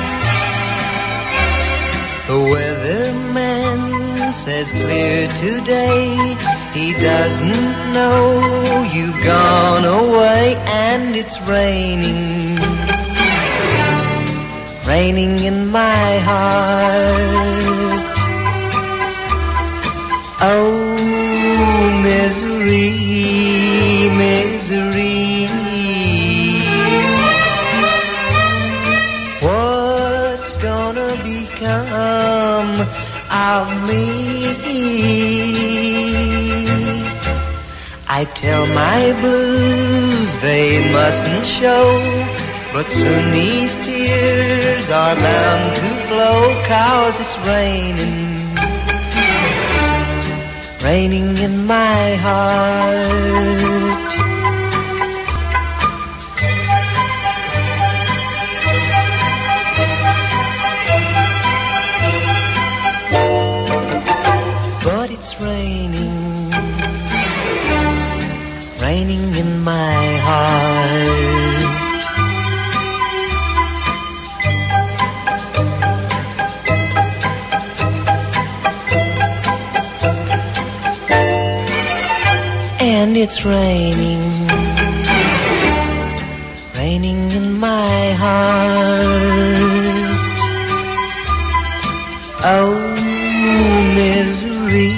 The weatherman says clear today. He doesn't know you've gone away, and it's raining, raining in my heart. Oh, misery, misery, what's gonna become of me? I tell my blues they mustn't show, but soon these tears are bound to flow, 'cause it's raining, raining in my heart. But it's raining, raining in my heart. And it's raining, raining in my heart. Oh, misery,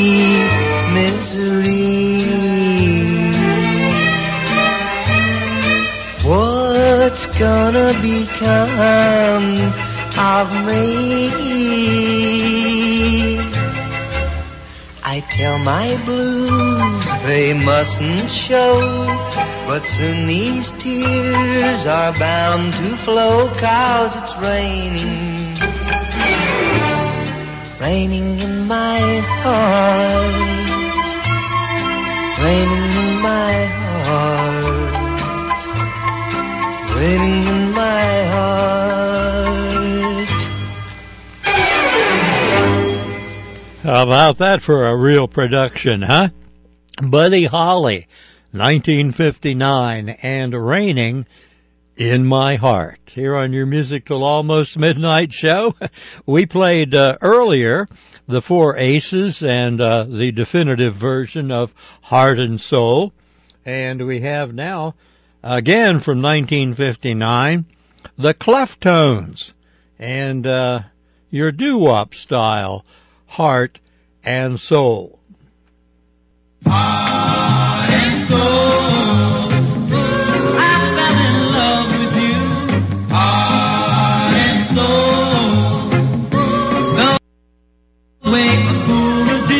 misery, what's gonna become of me? I tell my blues they mustn't show, but soon these tears are bound to flow, 'cause it's raining, raining in my heart, raining in my heart, raining in my heart. How about that for a real production, huh? Buddy Holly, nineteen fifty-nine, and Raining in My Heart. Here on your Music Till Almost Midnight show, we played uh, earlier the Four Aces and uh, the definitive version of Heart and Soul. And we have now, again from nineteen fifty-nine, the Cleftones and uh, your doo-wop style, Heart and Soul. Heart and soul, I fell in love with you. Heart and soul, the way a fool would do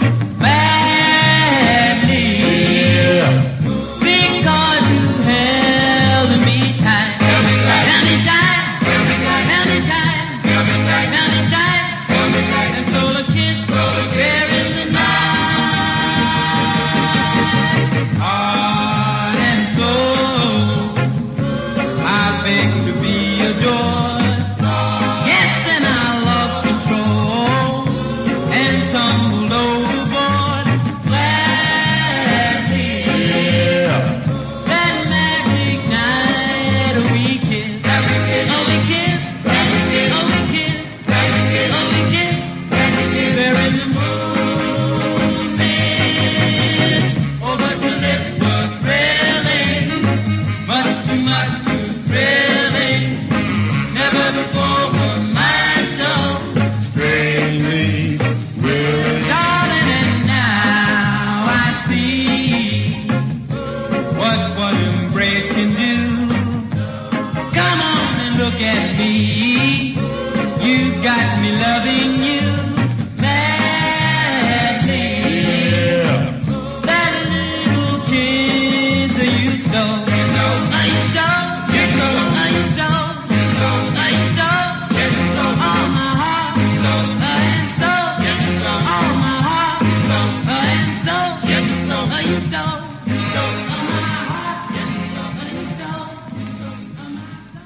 madly, because you held me tight. Held me tight, held me tight, held me tight, held me tight, held me tight, and so the kiss, there in the night.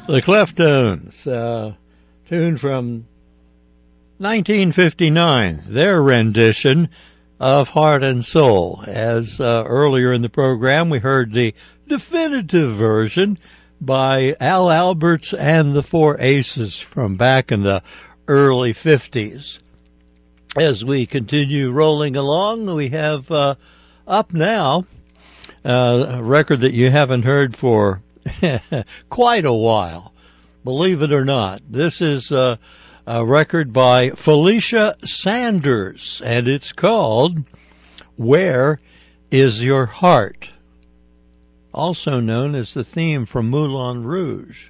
The Cleftones, uh, tune from nineteen fifty-nine, their rendition of Heart and Soul. As uh, earlier in the program, we heard the definitive version by Al Alberts and the Four Aces from back in the early fifties. As we continue rolling along, we have uh, up now uh, a record that you haven't heard for quite a while, believe it or not. This is uh, a record by Felicia Sanders, and it's called Where Is Your Heart? Also known as the theme from Moulin Rouge.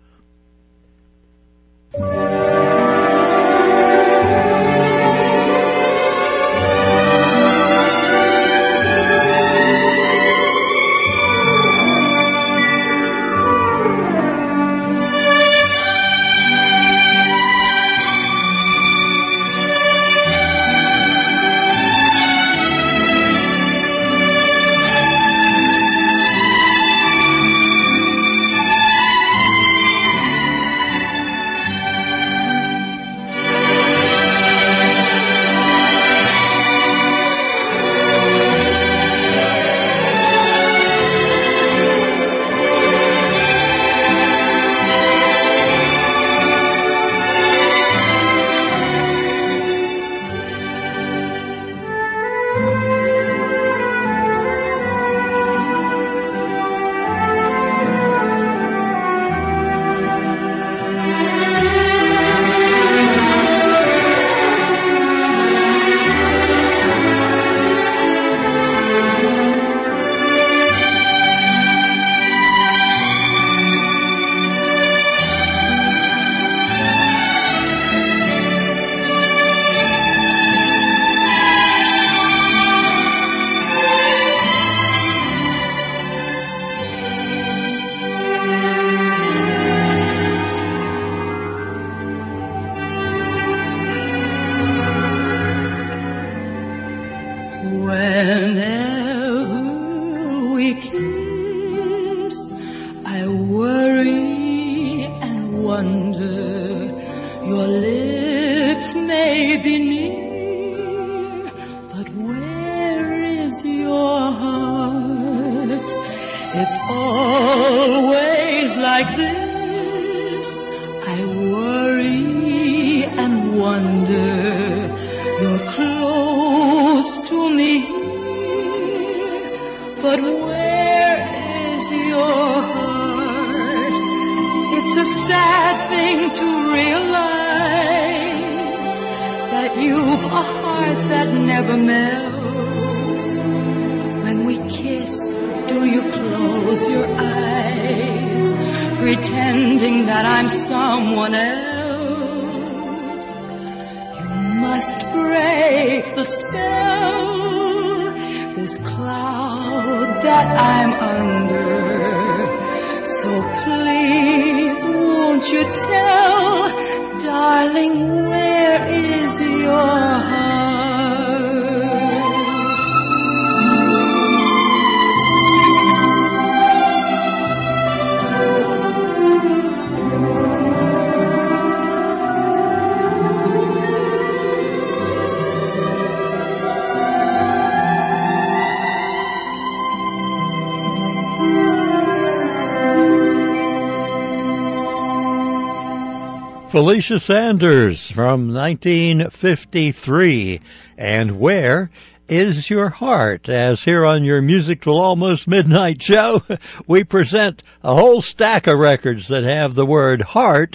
Felicia Sanders from nineteen fifty-three, and Where Is Your Heart? As here on your Music Till Almost Midnight show, we present a whole stack of records that have the word heart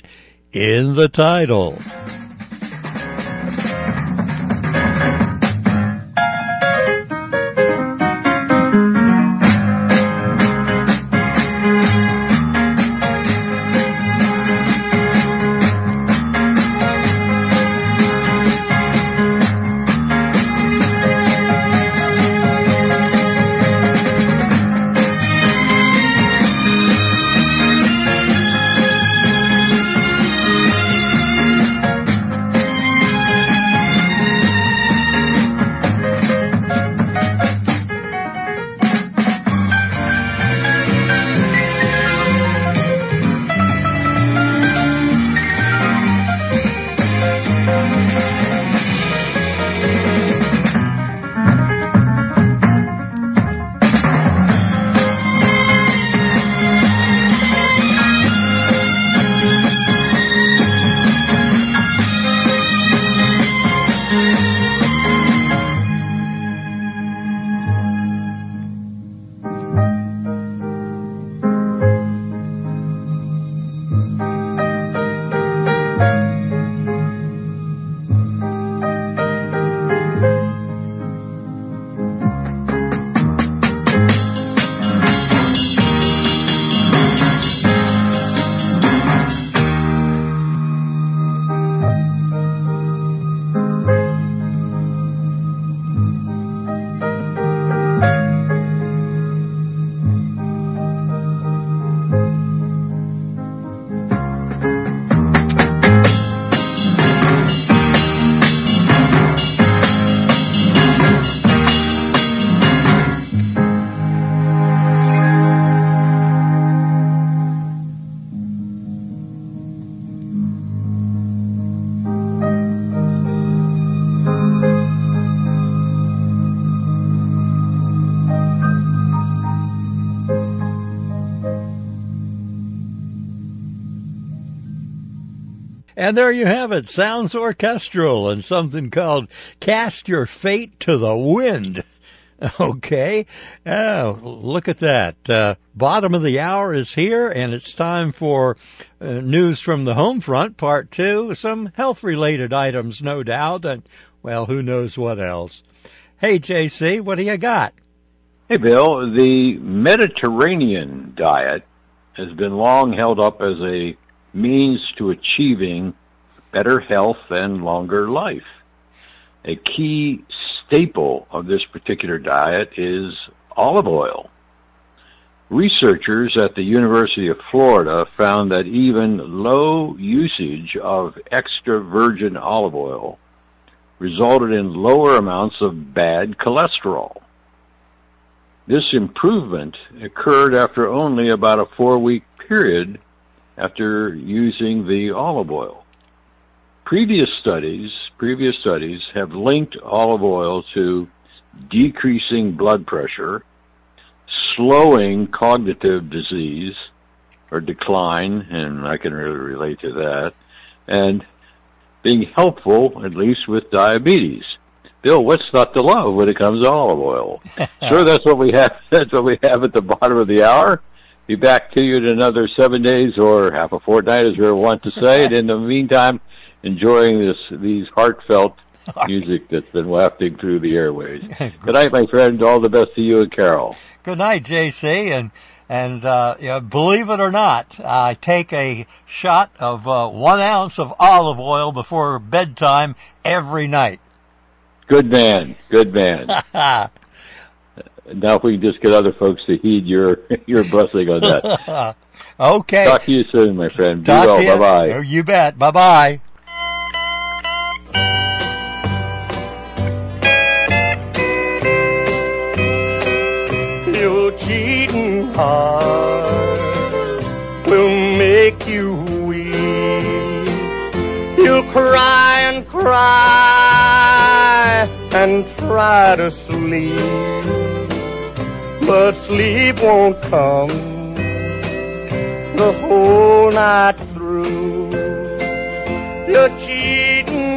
in the title. And there you have it, sounds orchestral and something called Cast Your Fate to the Wind. Okay, oh, look at that. Uh, bottom of the hour is here, and it's time for uh, news from the home front, part two. Some health-related items, no doubt, and, well, who knows what else. Hey, J C, what do you got? Hey, Bill, the Mediterranean diet has been long held up as a means to achieving better health and longer life. A key staple of this particular diet is olive oil. Researchers at the University of Florida found that even low usage of extra virgin olive oil resulted in lower amounts of bad cholesterol. This improvement occurred after only about a four-week period after using the olive oil. Previous studies, previous studies have linked olive oil to decreasing blood pressure, slowing cognitive disease or decline, and I can really relate to that, and being helpful, at least with diabetes. Bill, what's not to love when it comes to olive oil? Sure, that's what we have. That's what we have at the bottom of the hour. Be back to you in another seven days or half a fortnight, as we want to say. And in the meantime, enjoying this these heartfelt music that's been wafting through the airways. Good night, my friend. All the best to you and Carol. Good night, J C. And and uh, you know, believe it or not, I take a shot of uh, one ounce of olive oil before bedtime every night. Good man. Good man. Now if we can just get other folks to heed your your blessing on that. Okay. Talk to you soon, my friend. Be Talk well. to you. Bye-bye. Oh, you bet. Bye-bye. Your cheating heart will make you weep. You'll cry and cry and try to sleep, but sleep won't come the whole night through. Your cheating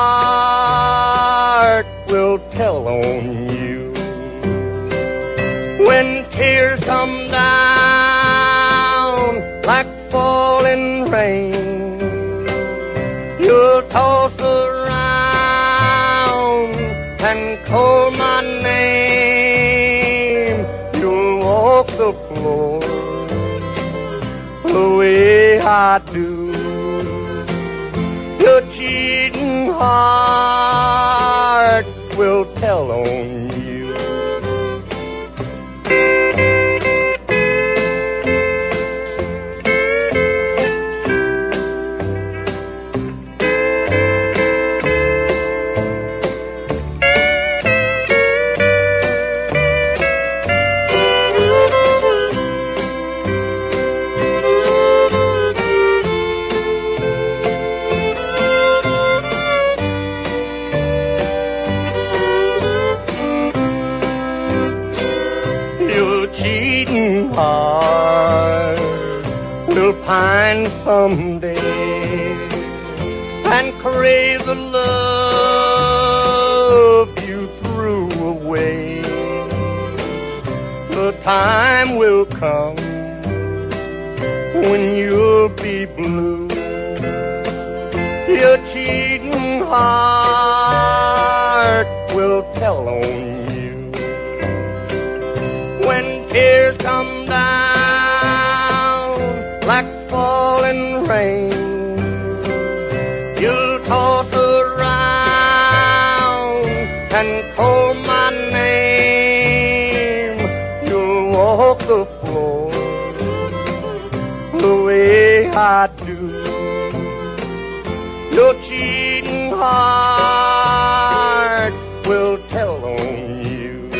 heart will tell on you when tears come down like falling rain. You'll toss around and call my name. You'll walk the floor the way I do. Your cheating heart will tell on you. Heart will pine someday and crave the love you threw away. The time will come when you'll be blue. Your cheating heart will tell on you when tears come down like falling rain. You'll toss around and call my name. You'll walk the floor the way I do. Your cheating heart will tell on you.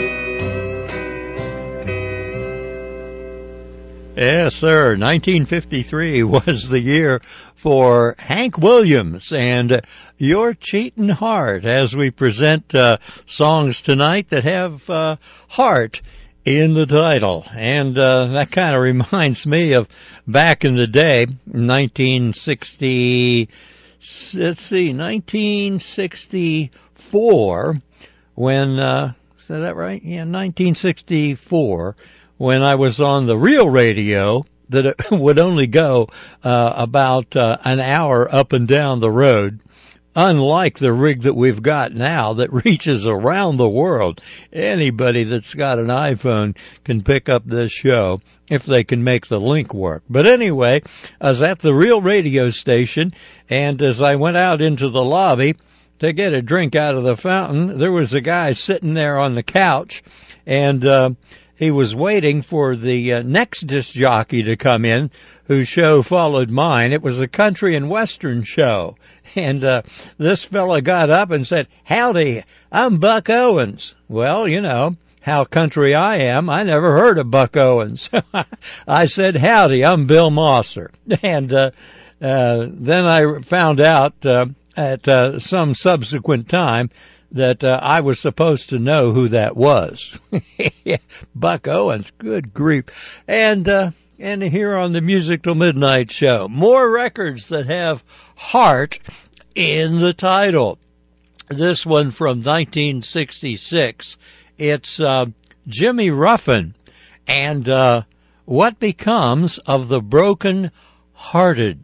Yes, sir. nineteen fifty-three was the year for Hank Williams and Your Cheatin' Heart, as we present uh, songs tonight that have uh, heart in the title. And uh, that kind of reminds me of back in the day, nineteen sixty-six, let's see, nineteen sixty-four, when, uh, is that right? Yeah, nineteen sixty-four, when I was on the real radio that it would only go uh, about uh, an hour up and down the road. Unlike the rig that we've got now that reaches around the world. Anybody that's got an iPhone can pick up this show if they can make the link work. But anyway, I was at the real radio station, and as I went out into the lobby to get a drink out of the fountain, there was a guy sitting there on the couch, and uh, he was waiting for the uh, next disc jockey to come in, whose show followed mine. It was a country and western show. And uh, this fella got up and said, "Howdy, I'm Buck Owens." Well, you know how country I am. I never heard of Buck Owens. I said, "Howdy, I'm Bill Mosser." And uh, uh, then I found out uh, at uh, some subsequent time that uh, I was supposed to know who that was. Buck Owens, good grief. And uh, and here on the Music Till Midnight show, more records that have heart in the title. This one from nineteen sixty-six. It's uh, Jimmy Ruffin and uh, What Becomes of the Broken Hearted.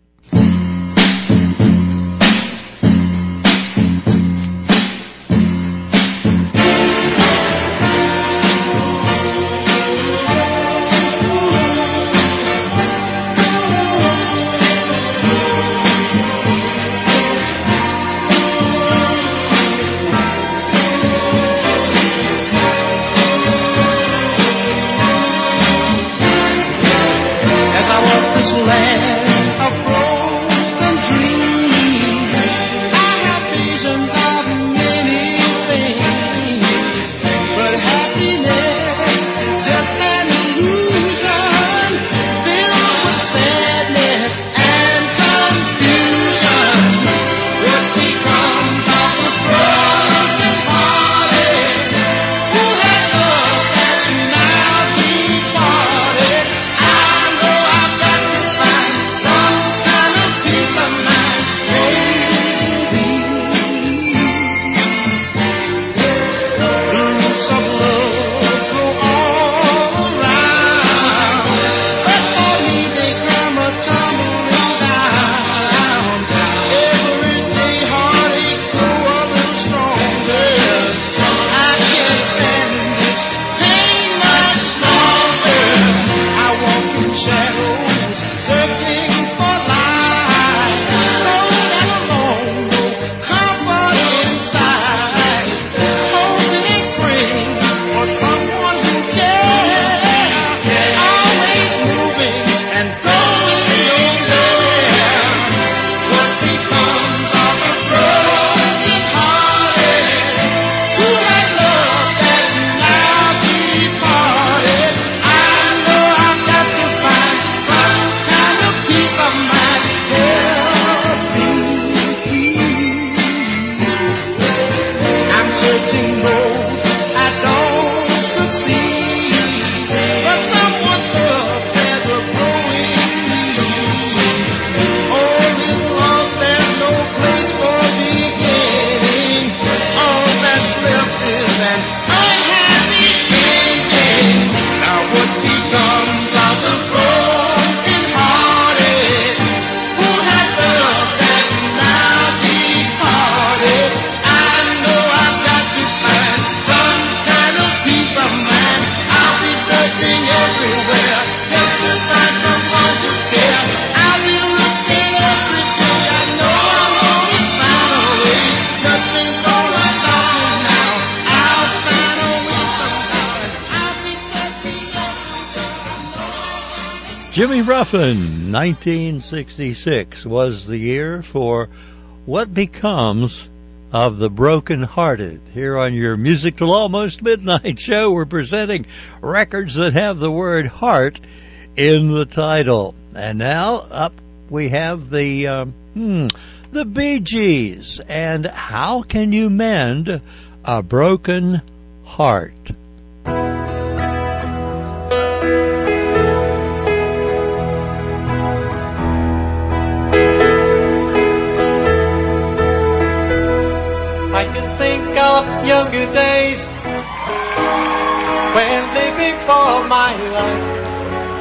Jimmy Ruffin, nineteen sixty-six was the year for What Becomes of the Broken Hearted. Here on your Music Till Almost Midnight show, we're presenting records that have the word heart in the title. And now up we have the um, hmm, the Bee Gees and How Can You Mend a Broken Heart?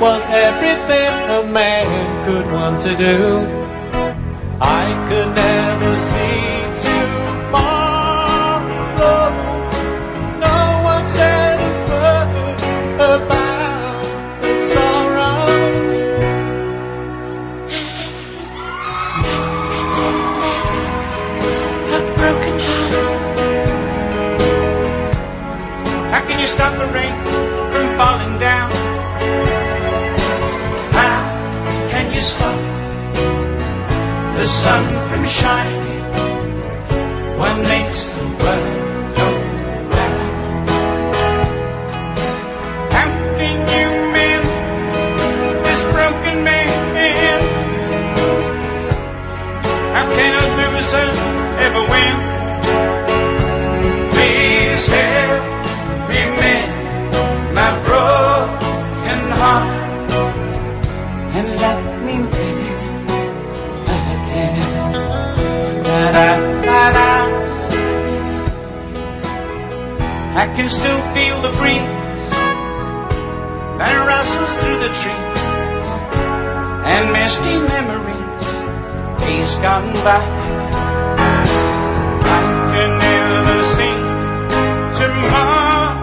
was everything a man could want to do. I could never see tomorrow. No one said a word about the sorrow. A broken heart. How can you stop the rain from falling down? How can you stop the sun from shining? What makes the world go round? How can you mend this broken man? How can a loser ever win? Please help me mend my broken heart and let me live again. Da-da-da-da. I can still feel the breeze that rustles through the trees and misty memories, days gone by. I can never see tomorrow.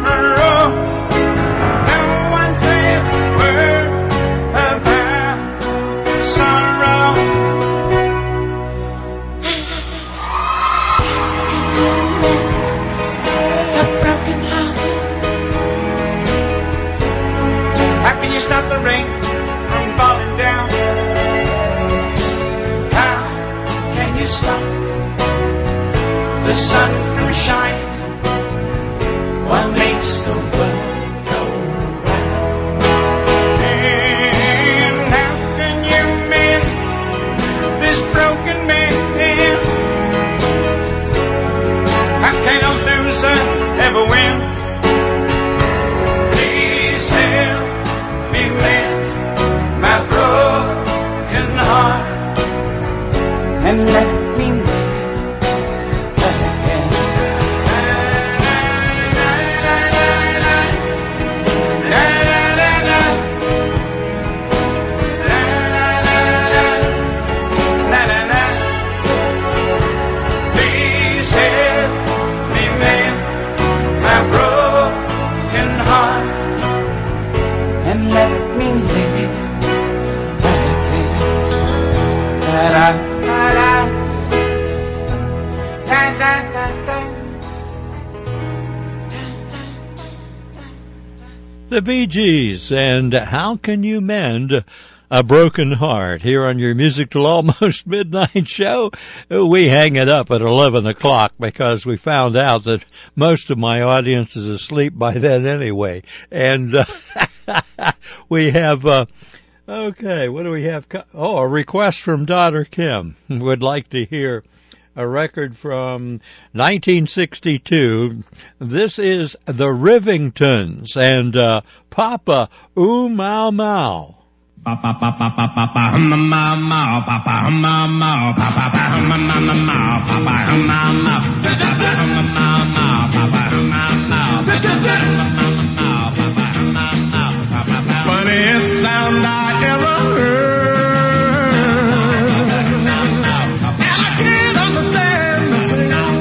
No one said a word about sorrow. A broken heart. How can you stop the rain from falling down? How can you stop the sun from shining? What makes the world go round? And how can you mend this broken man? How can a loser ever win? Please help me mend my broken heart and let me live again. Please help me mend my broken heart and let me live again. Da-da-da-da. Da-da-da-da. The Bee Gees and How Can You Mend a Broken Heart here on your Music Till Almost Midnight show. We hang it up at eleven o'clock because we found out that most of my audience is asleep by then anyway. And uh, we have, uh, okay, what do we have? Oh, a request from Daughter Kim. Would like to hear a record from nineteen sixty-two. This is the Rivingtons and uh, Papa Ooh Mau Mau. Papa, papa, papa, papa, hum, mau, mau, papa, hum, mau, mau, papa, hum, mau, mau, papa, hum, mau, mau, papa, hum, mau, mau, papa, hum, mau, mau, papa, hum, mau, mau, papa, hum, mau, mau, papa. Funniest sound I ever heard, and I can't understand a single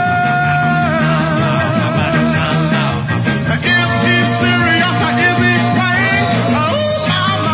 word. If he's serious or is he playing? Oh, mama.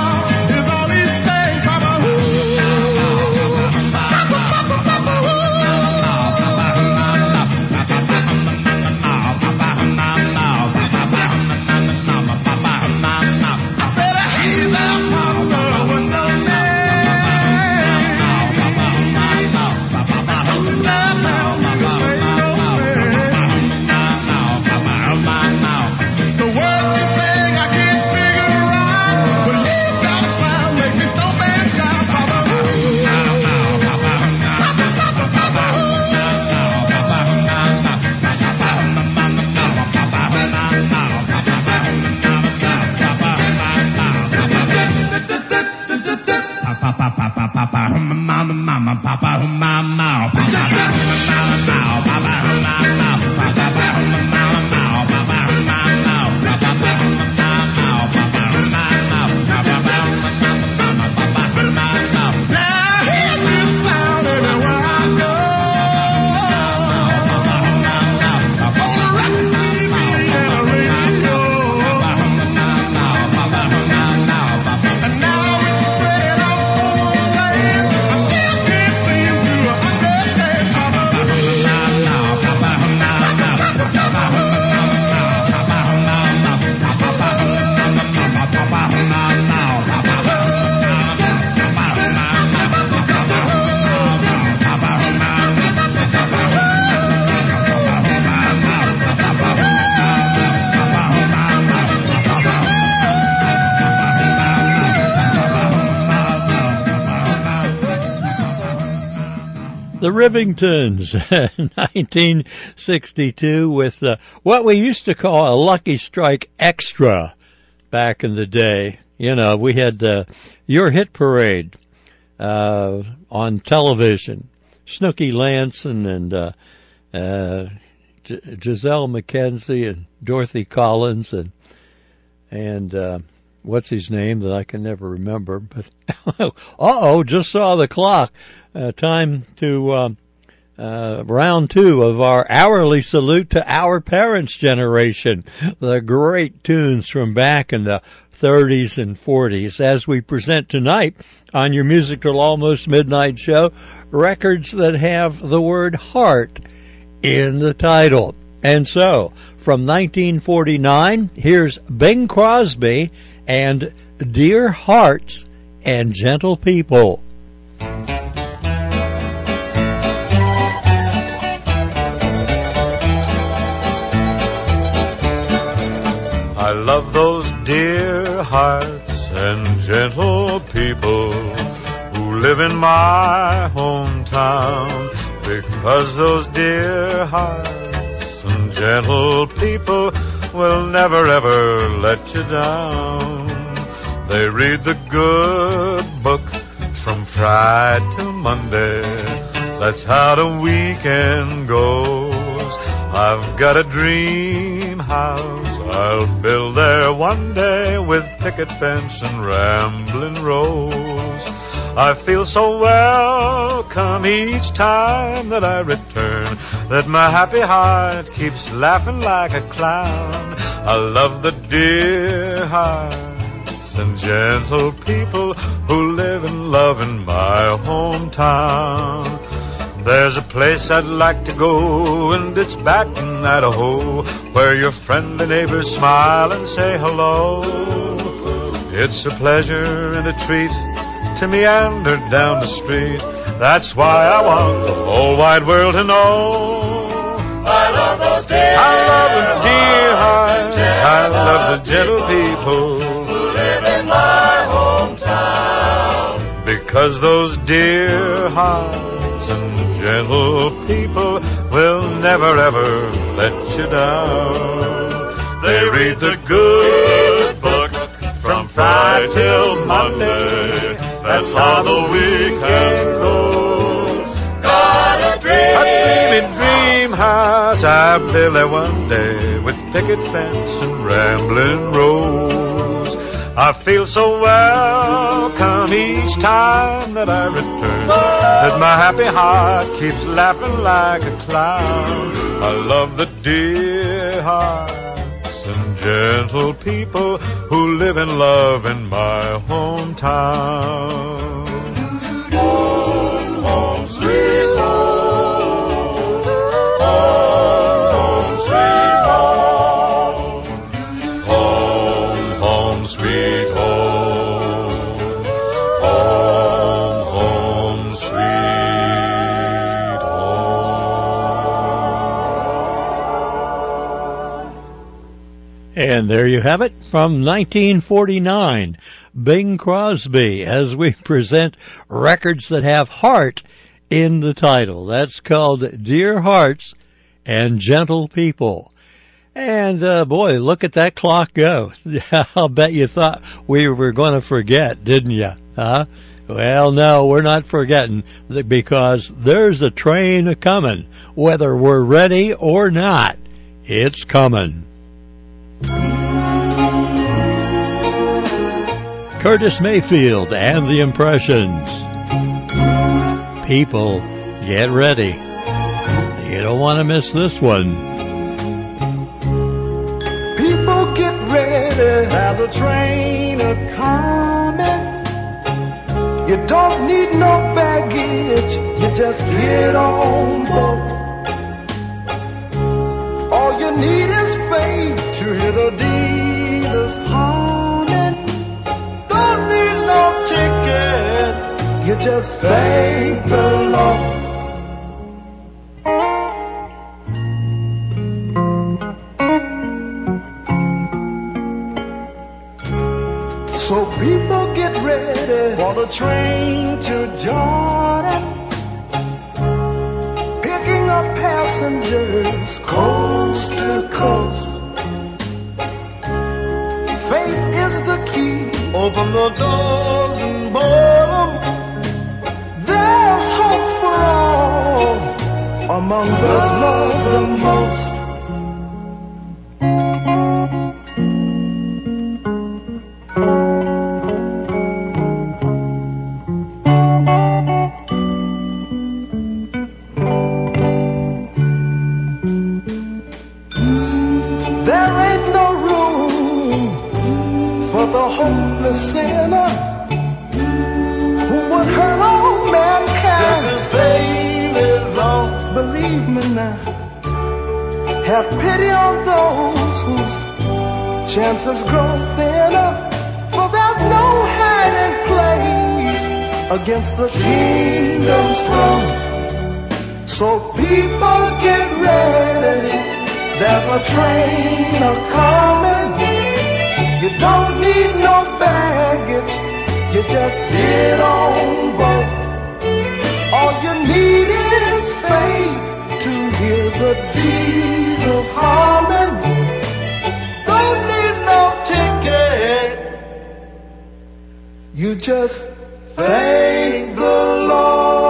The Rivingtons, nineteen sixty-two, with uh, what we used to call a Lucky Strike Extra back in the day. You know, we had uh, Your Hit Parade uh, on television. Snooky Lanson and uh, uh, G- Giselle McKenzie and Dorothy Collins and and uh, what's his name that I can never remember. But uh-oh, just saw the clock. Uh, time to um, uh, round two of our hourly salute to our parents' generation. The great tunes from back in the thirties and forties, as we present tonight on your Musical Almost Midnight show, records that have the word heart in the title. And so, from nineteen forty-nine, here's Bing Crosby and Dear Hearts and Gentle People. I love those dear hearts and gentle people who live in my hometown, because those dear hearts and gentle people will never ever let you down. They read the good book from Friday till Monday. That's how the weekend goes. I've got a dream house I'll build there one day, with picket fence and rambling rose. I feel so welcome each time that I return, that my happy heart keeps laughing like a clown. I love the dear hearts and gentle people who live and love in my hometown. There's a place I'd like to go, and it's Baton, Idaho, where your friendly neighbors smile and say hello. It's a pleasure and a treat to meander down the street. That's why I want the whole wide world to know. I love those dear I love the dear hearts. I love the gentle people who live in my hometown. Because those dear hearts and gentle people will never ever let you down. They read the good book from Friday till Monday. That's how the weekend goes. Got a dream, a dreamy dream house I build there one day, with picket fence and rambling rose. I feel so welcome each time that I return, that my happy heart keeps laughing like a clown. I love the dear hearts and gentle people who live and love in my hometown. Home, home, sweet home. Home, home, sweet home. Home, home, sweet home. Home, home, sweet home. And there you have it, from nineteen forty-nine, Bing Crosby, as we present records that have heart in the title. That's called Dear Hearts and Gentle People. And, uh, boy, look at that clock go. I'll bet you thought we were going to forget, didn't you? Huh? Well, no, we're not forgetting, because there's a train a-coming. Whether we're ready or not, it's coming. Curtis Mayfield and the Impressions. People, get ready. You don't want to miss this one. People get ready, have a train a-coming. You don't need no baggage, you just get on board. All you need is faith to hear the dealers humming. Don't need no ticket, you just thank the Lord. So people get ready for the train to Jordan. passengers coast to coast. Faith is the key. Open the doors and board 'em. There's hope for all among those loved the most. Sinner who would hurt all mankind. Just to save his own. Believe me now. Have pity on those whose chances grow thinner. For there's no hiding place against the kingdom's throne. So people get ready. There's a train a-coming. You don't need no baggage, you just get on board. All you need is faith to hear the diesels humming. Don't need no ticket, you just thank the Lord.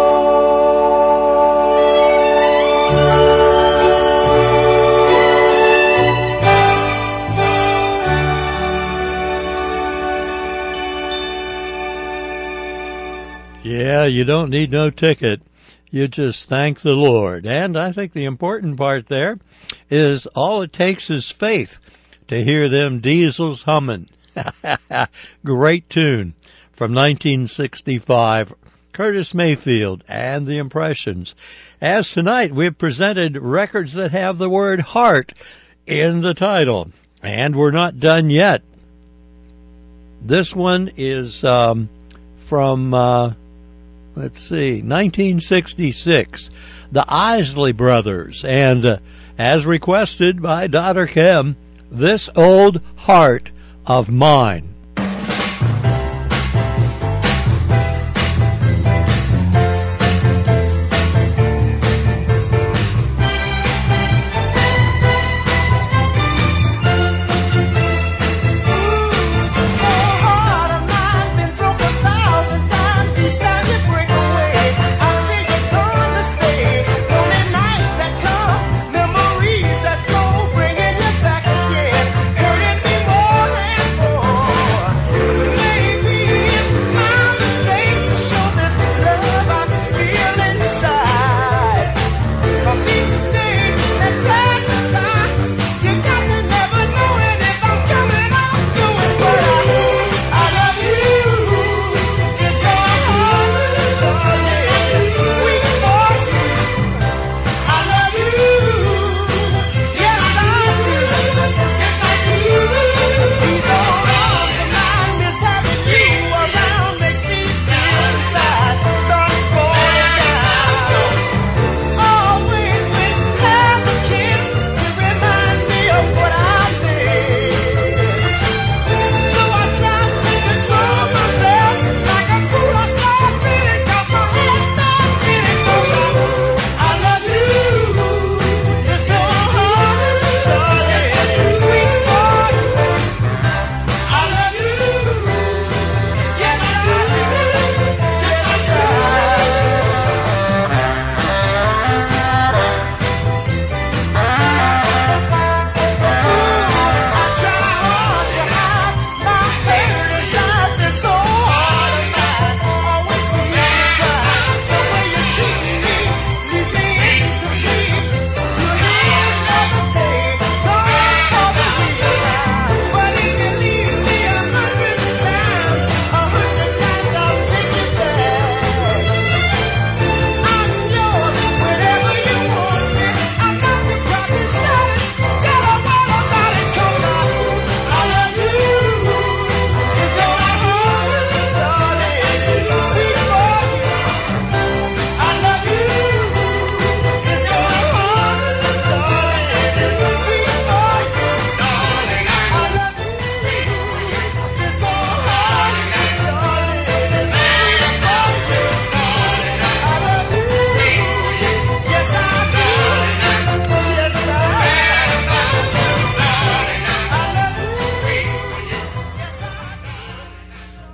Yeah, you don't need no ticket. You just thank the Lord. And I think the important part there is all it takes is faith to hear them diesels humming. Great tune from nineteen sixty-five, Curtis Mayfield and the Impressions. As tonight we've presented records that have the word heart in the title. And we're not done yet. This one is um, from... Uh, Let's see, nineteen sixty-six, the Isley Brothers, and uh, as requested by Daughter Kim, This Old Heart of Mine. Memories that go bringing you back again, hurting me more and more.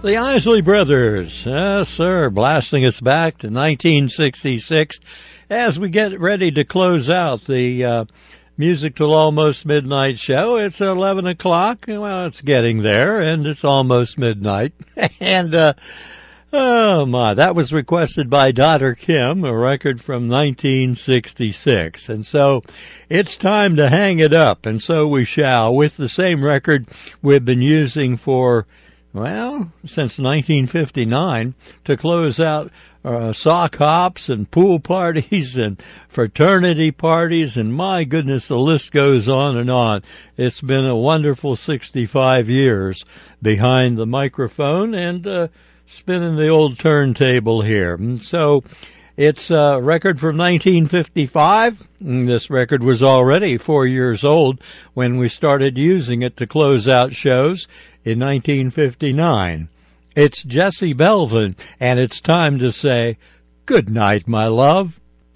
The Isley Brothers, yes sir, blasting us back to nineteen sixty-six as we get ready to close out the uh, Music Till Almost Midnight show. It's eleven o'clock, well it's getting there, and it's almost midnight, and uh, oh my, that was requested by Daughter Kim, a record from nineteen sixty-six, and so it's time to hang it up, and so we shall, with the same record we've been using for well, since nineteen fifty-nine, to close out uh, sock hops and pool parties and fraternity parties, and my goodness, the list goes on and on. It's been a wonderful sixty-five years behind the microphone and uh, spinning the old turntable here. And so it's a record from nineteen fifty-five. This record was already four years old when we started using it to close out shows in nineteen fifty-nine. It's Jesse Belvin, and it's time to say good night, my love.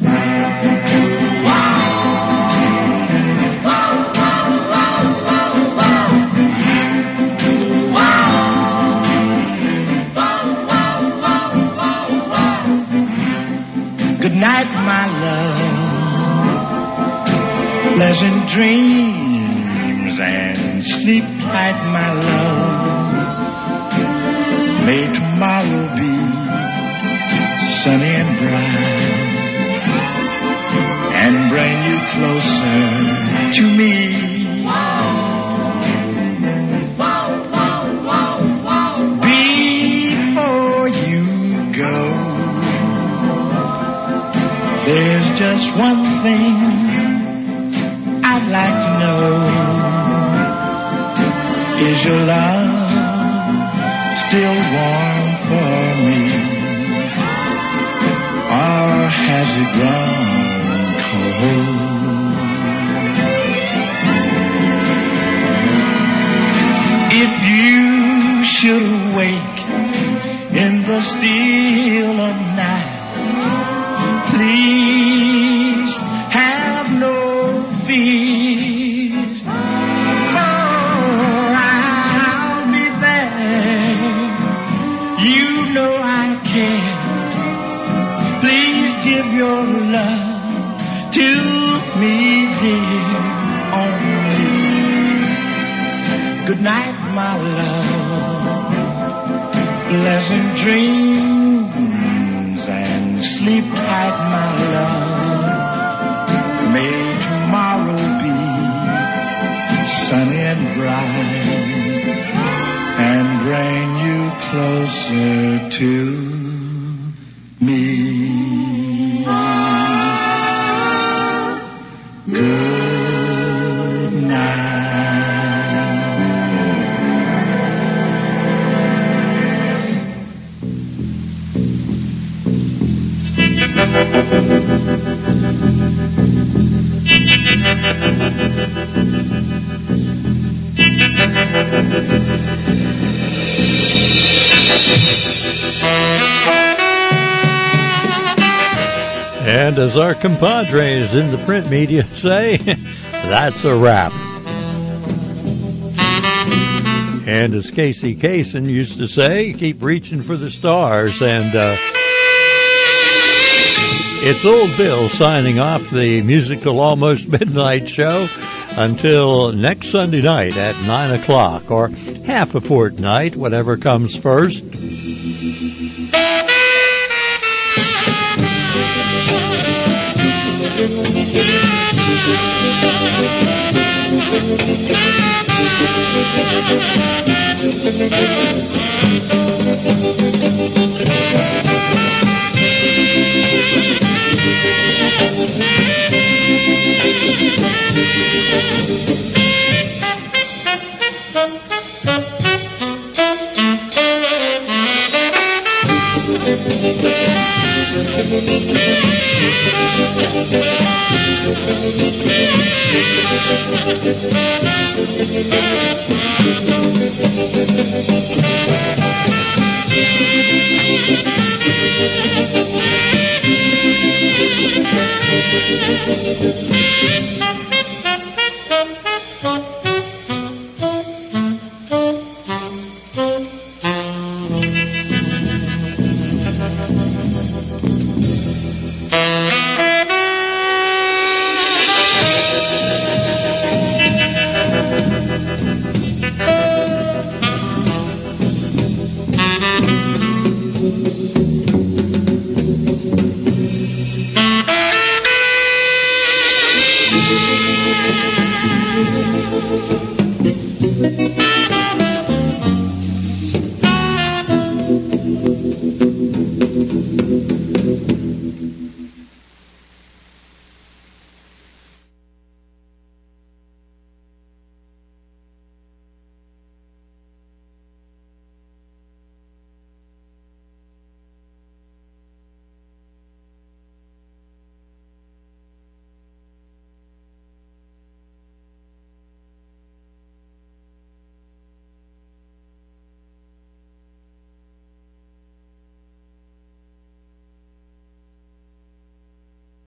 Good night, my love. Pleasant dreams and sleep tight, my love. May tomorrow be sunny and bright and bring you closer to me. Before you go, there's just one thing I'd like to know. Is your love still warm for me, or has it grown cold? If you should awake in the still of night, please have no fear, for I'll be there. You know I care. Please give your love to me, dear, only. Good night, my love. Pleasant dreams and sleep tight, my love. May tomorrow be sunny and bright and bring you closer to me. Good night. And as our compadres in the print media say, that's a wrap. And as Casey Kasem used to say, keep reaching for the stars. And uh, it's Old Bill signing off the Music Till Almost Midnight show until next Sunday night at nine o'clock, or half a fortnight, whatever comes first. Thank you.